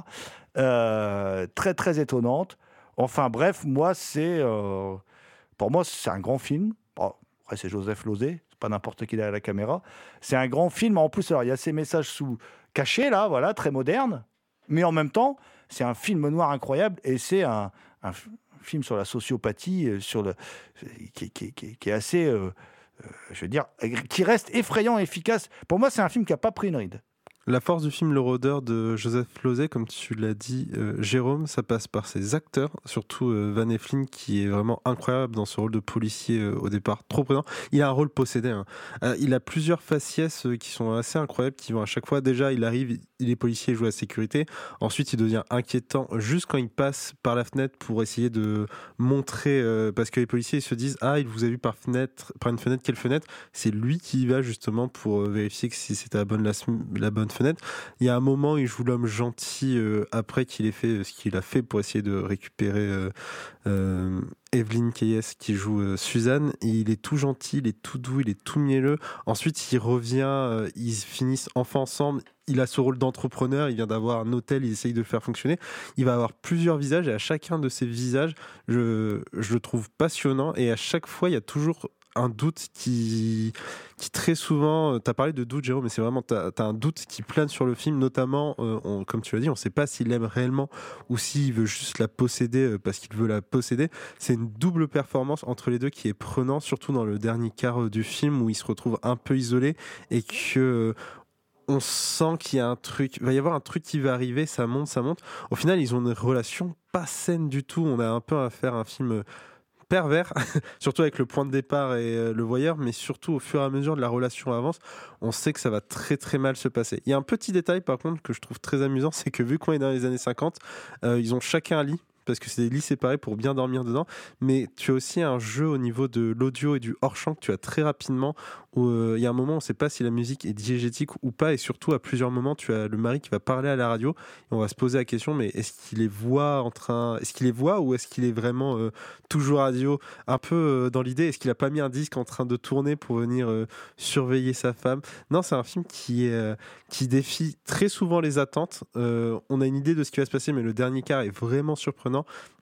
euh, très très étonnante. Enfin bref, moi c'est, euh, pour moi c'est un grand film. Bon, après c'est Joseph Losey. Pas n'importe qui derrière la caméra. C'est un grand film. En plus, alors, il y a ces messages sous cachés, là, voilà, très modernes. Mais en même temps, c'est un film noir incroyable et c'est un, un film sur la sociopathie, sur le, qui, qui, qui, qui est assez, euh, euh, je veux dire, qui reste effrayant et efficace. Pour moi, c'est un film qui n'a pas pris une ride. La force du film Le Rôdeur de Joseph Losey, comme tu l'as dit, euh, Jérôme, ça passe par ses acteurs, surtout euh, Van Heflin qui est vraiment incroyable dans ce rôle de policier euh, au départ, trop présent. Il a un rôle possédé. Hein. Euh, il a plusieurs faciès euh, qui sont assez incroyables, qui vont à chaque fois. Déjà, il arrive, il est policier, il joue à la sécurité. Ensuite, il devient inquiétant juste quand il passe par la fenêtre pour essayer de montrer, euh, parce que les policiers ils se disent ah, il vous a vu par fenêtre, par une fenêtre, quelle fenêtre ? C'est lui qui y va justement pour euh, vérifier que si c'était la bonne la, la bonne fenêtre. Il y a un moment où il joue l'homme gentil euh, après qu'il ait fait ce qu'il a fait pour essayer de récupérer euh, euh, Evelyn Keyes qui joue euh, Suzanne. Et il est tout gentil, il est tout doux, il est tout mielleux. Ensuite, il revient, euh, ils finissent enfin ensemble. Il a ce rôle d'entrepreneur, il vient d'avoir un hôtel, il essaye de le faire fonctionner. Il va avoir plusieurs visages et à chacun de ces visages, je, je le trouve passionnant. Et à chaque fois, il y a toujours un doute qui, qui très souvent, tu as parlé de doute Jérôme, mais c'est vraiment, tu as un doute qui plane sur le film, notamment, euh, on, comme tu l'as dit, on ne sait pas s'il l'aime réellement ou s'il veut juste la posséder parce qu'il veut la posséder. C'est une double performance entre les deux qui est prenant, surtout dans le dernier quart du film où il se retrouve un peu isolé et que on sent qu'il y a un truc, il va y avoir un truc qui va arriver, ça monte, ça monte. Au final, ils ont une relation pas saine du tout. On a un peu à faire un film pervers, surtout avec le point de départ et euh, le voyeur, mais surtout au fur et à mesure de la relation avance, on sait que ça va très très mal se passer. Il y a un petit détail par contre que je trouve très amusant, c'est que vu qu'on est dans les années cinquante, euh, ils ont chacun un lit, parce que c'est des lits séparés pour bien dormir dedans, mais tu as aussi un jeu au niveau de l'audio et du hors-champ que tu as très rapidement, où euh, il y a un moment, on ne sait pas si la musique est diégétique ou pas, et surtout à plusieurs moments, tu as le mari qui va parler à la radio, et on va se poser la question, mais est-ce qu'il les voit en train, est-ce qu'il les voit ou est-ce qu'il est vraiment euh, toujours radio, un peu euh, dans l'idée, est-ce qu'il n'a pas mis un disque en train de tourner pour venir euh, surveiller sa femme? Non, c'est un film qui, est, euh, qui défie très souvent les attentes. Euh, on a une idée de ce qui va se passer, mais le dernier quart est vraiment surprenant.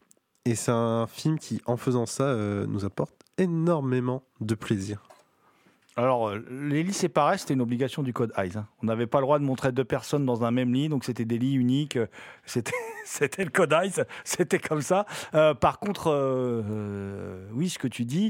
Et c'est un film qui, en faisant ça, euh, nous apporte énormément de plaisir. Alors, euh, les lits séparés, c'était une obligation du code Hays. Hein. On n'avait pas le droit de montrer deux personnes dans un même lit, donc c'était des lits uniques. C'était, c'était le code Hays, c'était comme ça. Euh, par contre, euh, euh, oui, ce que tu dis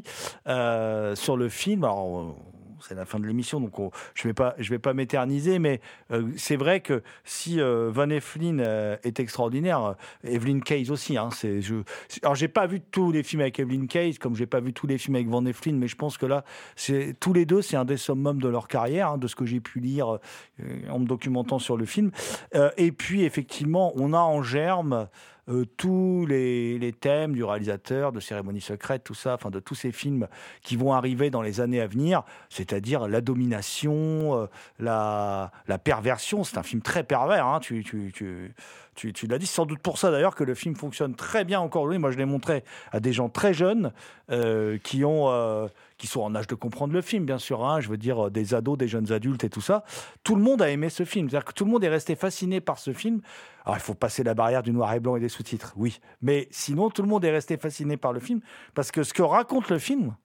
euh, sur le film, alors, c'est la fin de l'émission, donc on, je ne vais pas, je vais pas m'éterniser, mais euh, c'est vrai que si euh, Van Heflin euh, est extraordinaire, euh, Evelyn Keyes aussi. Hein, c'est, je, alors, j'ai pas vu tous les films avec Evelyn Keyes, comme j'ai pas vu tous les films avec Van Heflin, mais je pense que là, c'est, tous les deux, c'est un des summums de leur carrière, hein, de ce que j'ai pu lire euh, en me documentant sur le film. Euh, et puis, effectivement, on a en germe Euh, tous les, les thèmes du réalisateur, de Cérémonie secrète, tout ça, enfin de tous ces films qui vont arriver dans les années à venir, c'est-à-dire la domination, euh, la, la perversion. C'est un film très pervers, hein, tu, tu, tu, tu, tu l'as dit, c'est sans doute pour ça d'ailleurs que le film fonctionne très bien encore aujourd'hui. Moi, je l'ai montré à des gens très jeunes euh, qui ont... Euh, qui sont en âge de comprendre le film, bien sûr, hein, je veux dire des ados, des jeunes adultes et tout ça. Tout le monde a aimé ce film, c'est-à-dire que tout le monde est resté fasciné par ce film. Alors, il faut passer la barrière du noir et blanc et des sous-titres, oui. Mais sinon, tout le monde est resté fasciné par le film, parce que ce que raconte le film,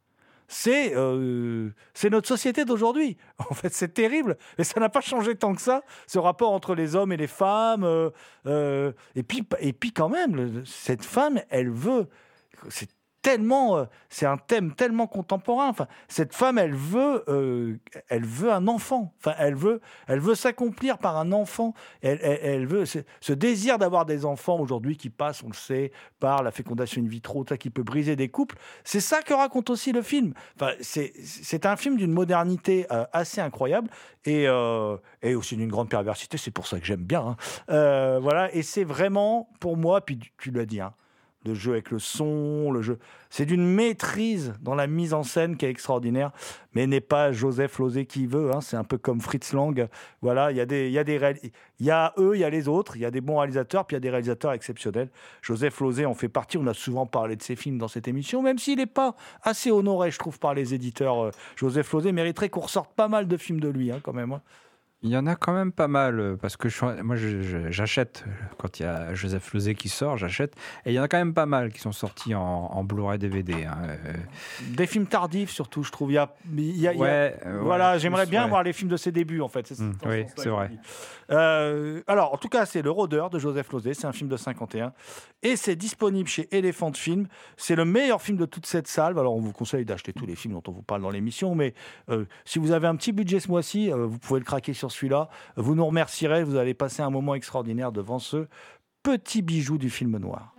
c'est, euh, c'est notre société d'aujourd'hui. En fait, c'est terrible, mais ça n'a pas changé tant que ça, ce rapport entre les hommes et les femmes. Euh, euh, et, puis, et puis, quand même, le, cette femme, elle veut... C'est tellement, euh, c'est un thème tellement contemporain. Enfin, cette femme, elle veut, euh, elle veut un enfant. Enfin, elle veut, elle veut s'accomplir par un enfant. Elle, elle, elle veut ce, ce désir d'avoir des enfants aujourd'hui qui passe, on le sait, par la fécondation in vitro, ça qui peut briser des couples. C'est ça que raconte aussi le film. Enfin, c'est, c'est un film d'une modernité euh, assez incroyable et, euh, et aussi d'une grande perversité. C'est pour ça que j'aime bien. Hein. Euh, voilà, et c'est vraiment pour moi, puis tu, tu l'as dit, hein. Le jeu avec le son, le jeu... C'est d'une maîtrise dans la mise en scène qui est extraordinaire, mais n'est pas Joseph Losey qui veut. Hein. C'est un peu comme Fritz Lang. Voilà, il y a des, il y a des, réal... il y a eux, il y a les autres. Il y a des bons réalisateurs, puis il y a des réalisateurs exceptionnels. Joseph Losey en fait partie. On a souvent parlé de ses films dans cette émission, même s'il n'est pas assez honoré, je trouve, par les éditeurs. Joseph Losey mériterait qu'on ressorte pas mal de films de lui, hein, quand même. Hein. Il y en a quand même pas mal, parce que je, moi je, je, j'achète, quand il y a Joseph Losey qui sort, j'achète, et il y en a quand même pas mal qui sont sortis en, en Blu-ray D V D. Hein. Des films tardifs surtout, je trouve. Il y a, il y a, ouais, il y a, euh, voilà, ouais, j'aimerais bien ouais. voir les films de ses débuts, en fait. C'est, mmh, oui, c'est vrai. Euh, alors, en tout cas, c'est Le Rôdeur de Joseph Losey, c'est un film de cinquante et un, et c'est disponible chez Elephant Film. C'est le meilleur film de toute cette salve. Alors, on vous conseille d'acheter tous les films dont on vous parle dans l'émission, mais euh, si vous avez un petit budget ce mois-ci, euh, vous pouvez le craquer sur celui-là. Vous nous remercierez, vous allez passer un moment extraordinaire devant ce petit bijou du film noir.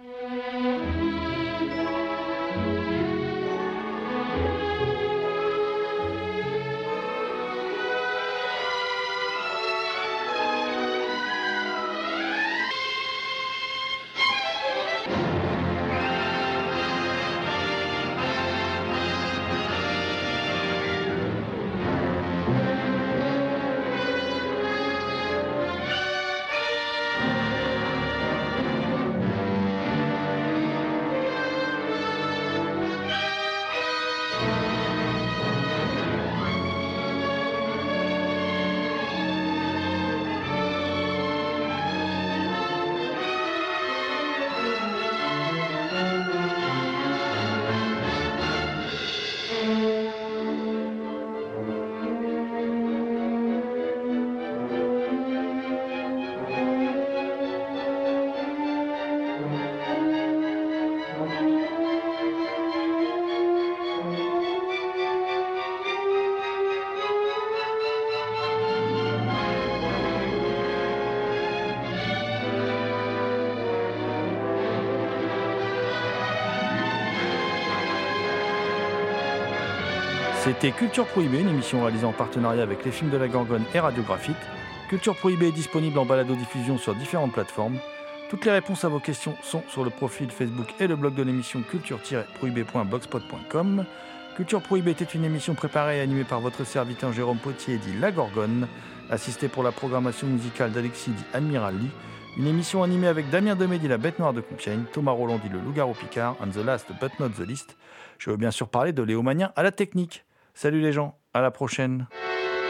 C'était Culture Prohibée, une émission réalisée en partenariat avec les films de la Gorgone et Radiographique. Culture Prohibée est disponible en balado-diffusion sur différentes plateformes. Toutes les réponses à vos questions sont sur le profil Facebook et le blog de l'émission culture tiret prohibée point blogspot point com. Culture Prohibée était une émission préparée et animée par votre serviteur Jérôme Potier dit La Gorgone, assisté pour la programmation musicale d'Alexis dit Admiral Lee. Une émission animée avec Damien Demé dit La Bête Noire de Compiègne, Thomas Roland dit Le Loup-Garou Picard, and the last but not the least. Je veux bien sûr parler de Léo Magnien à la technique. Salut les gens, à la prochaine.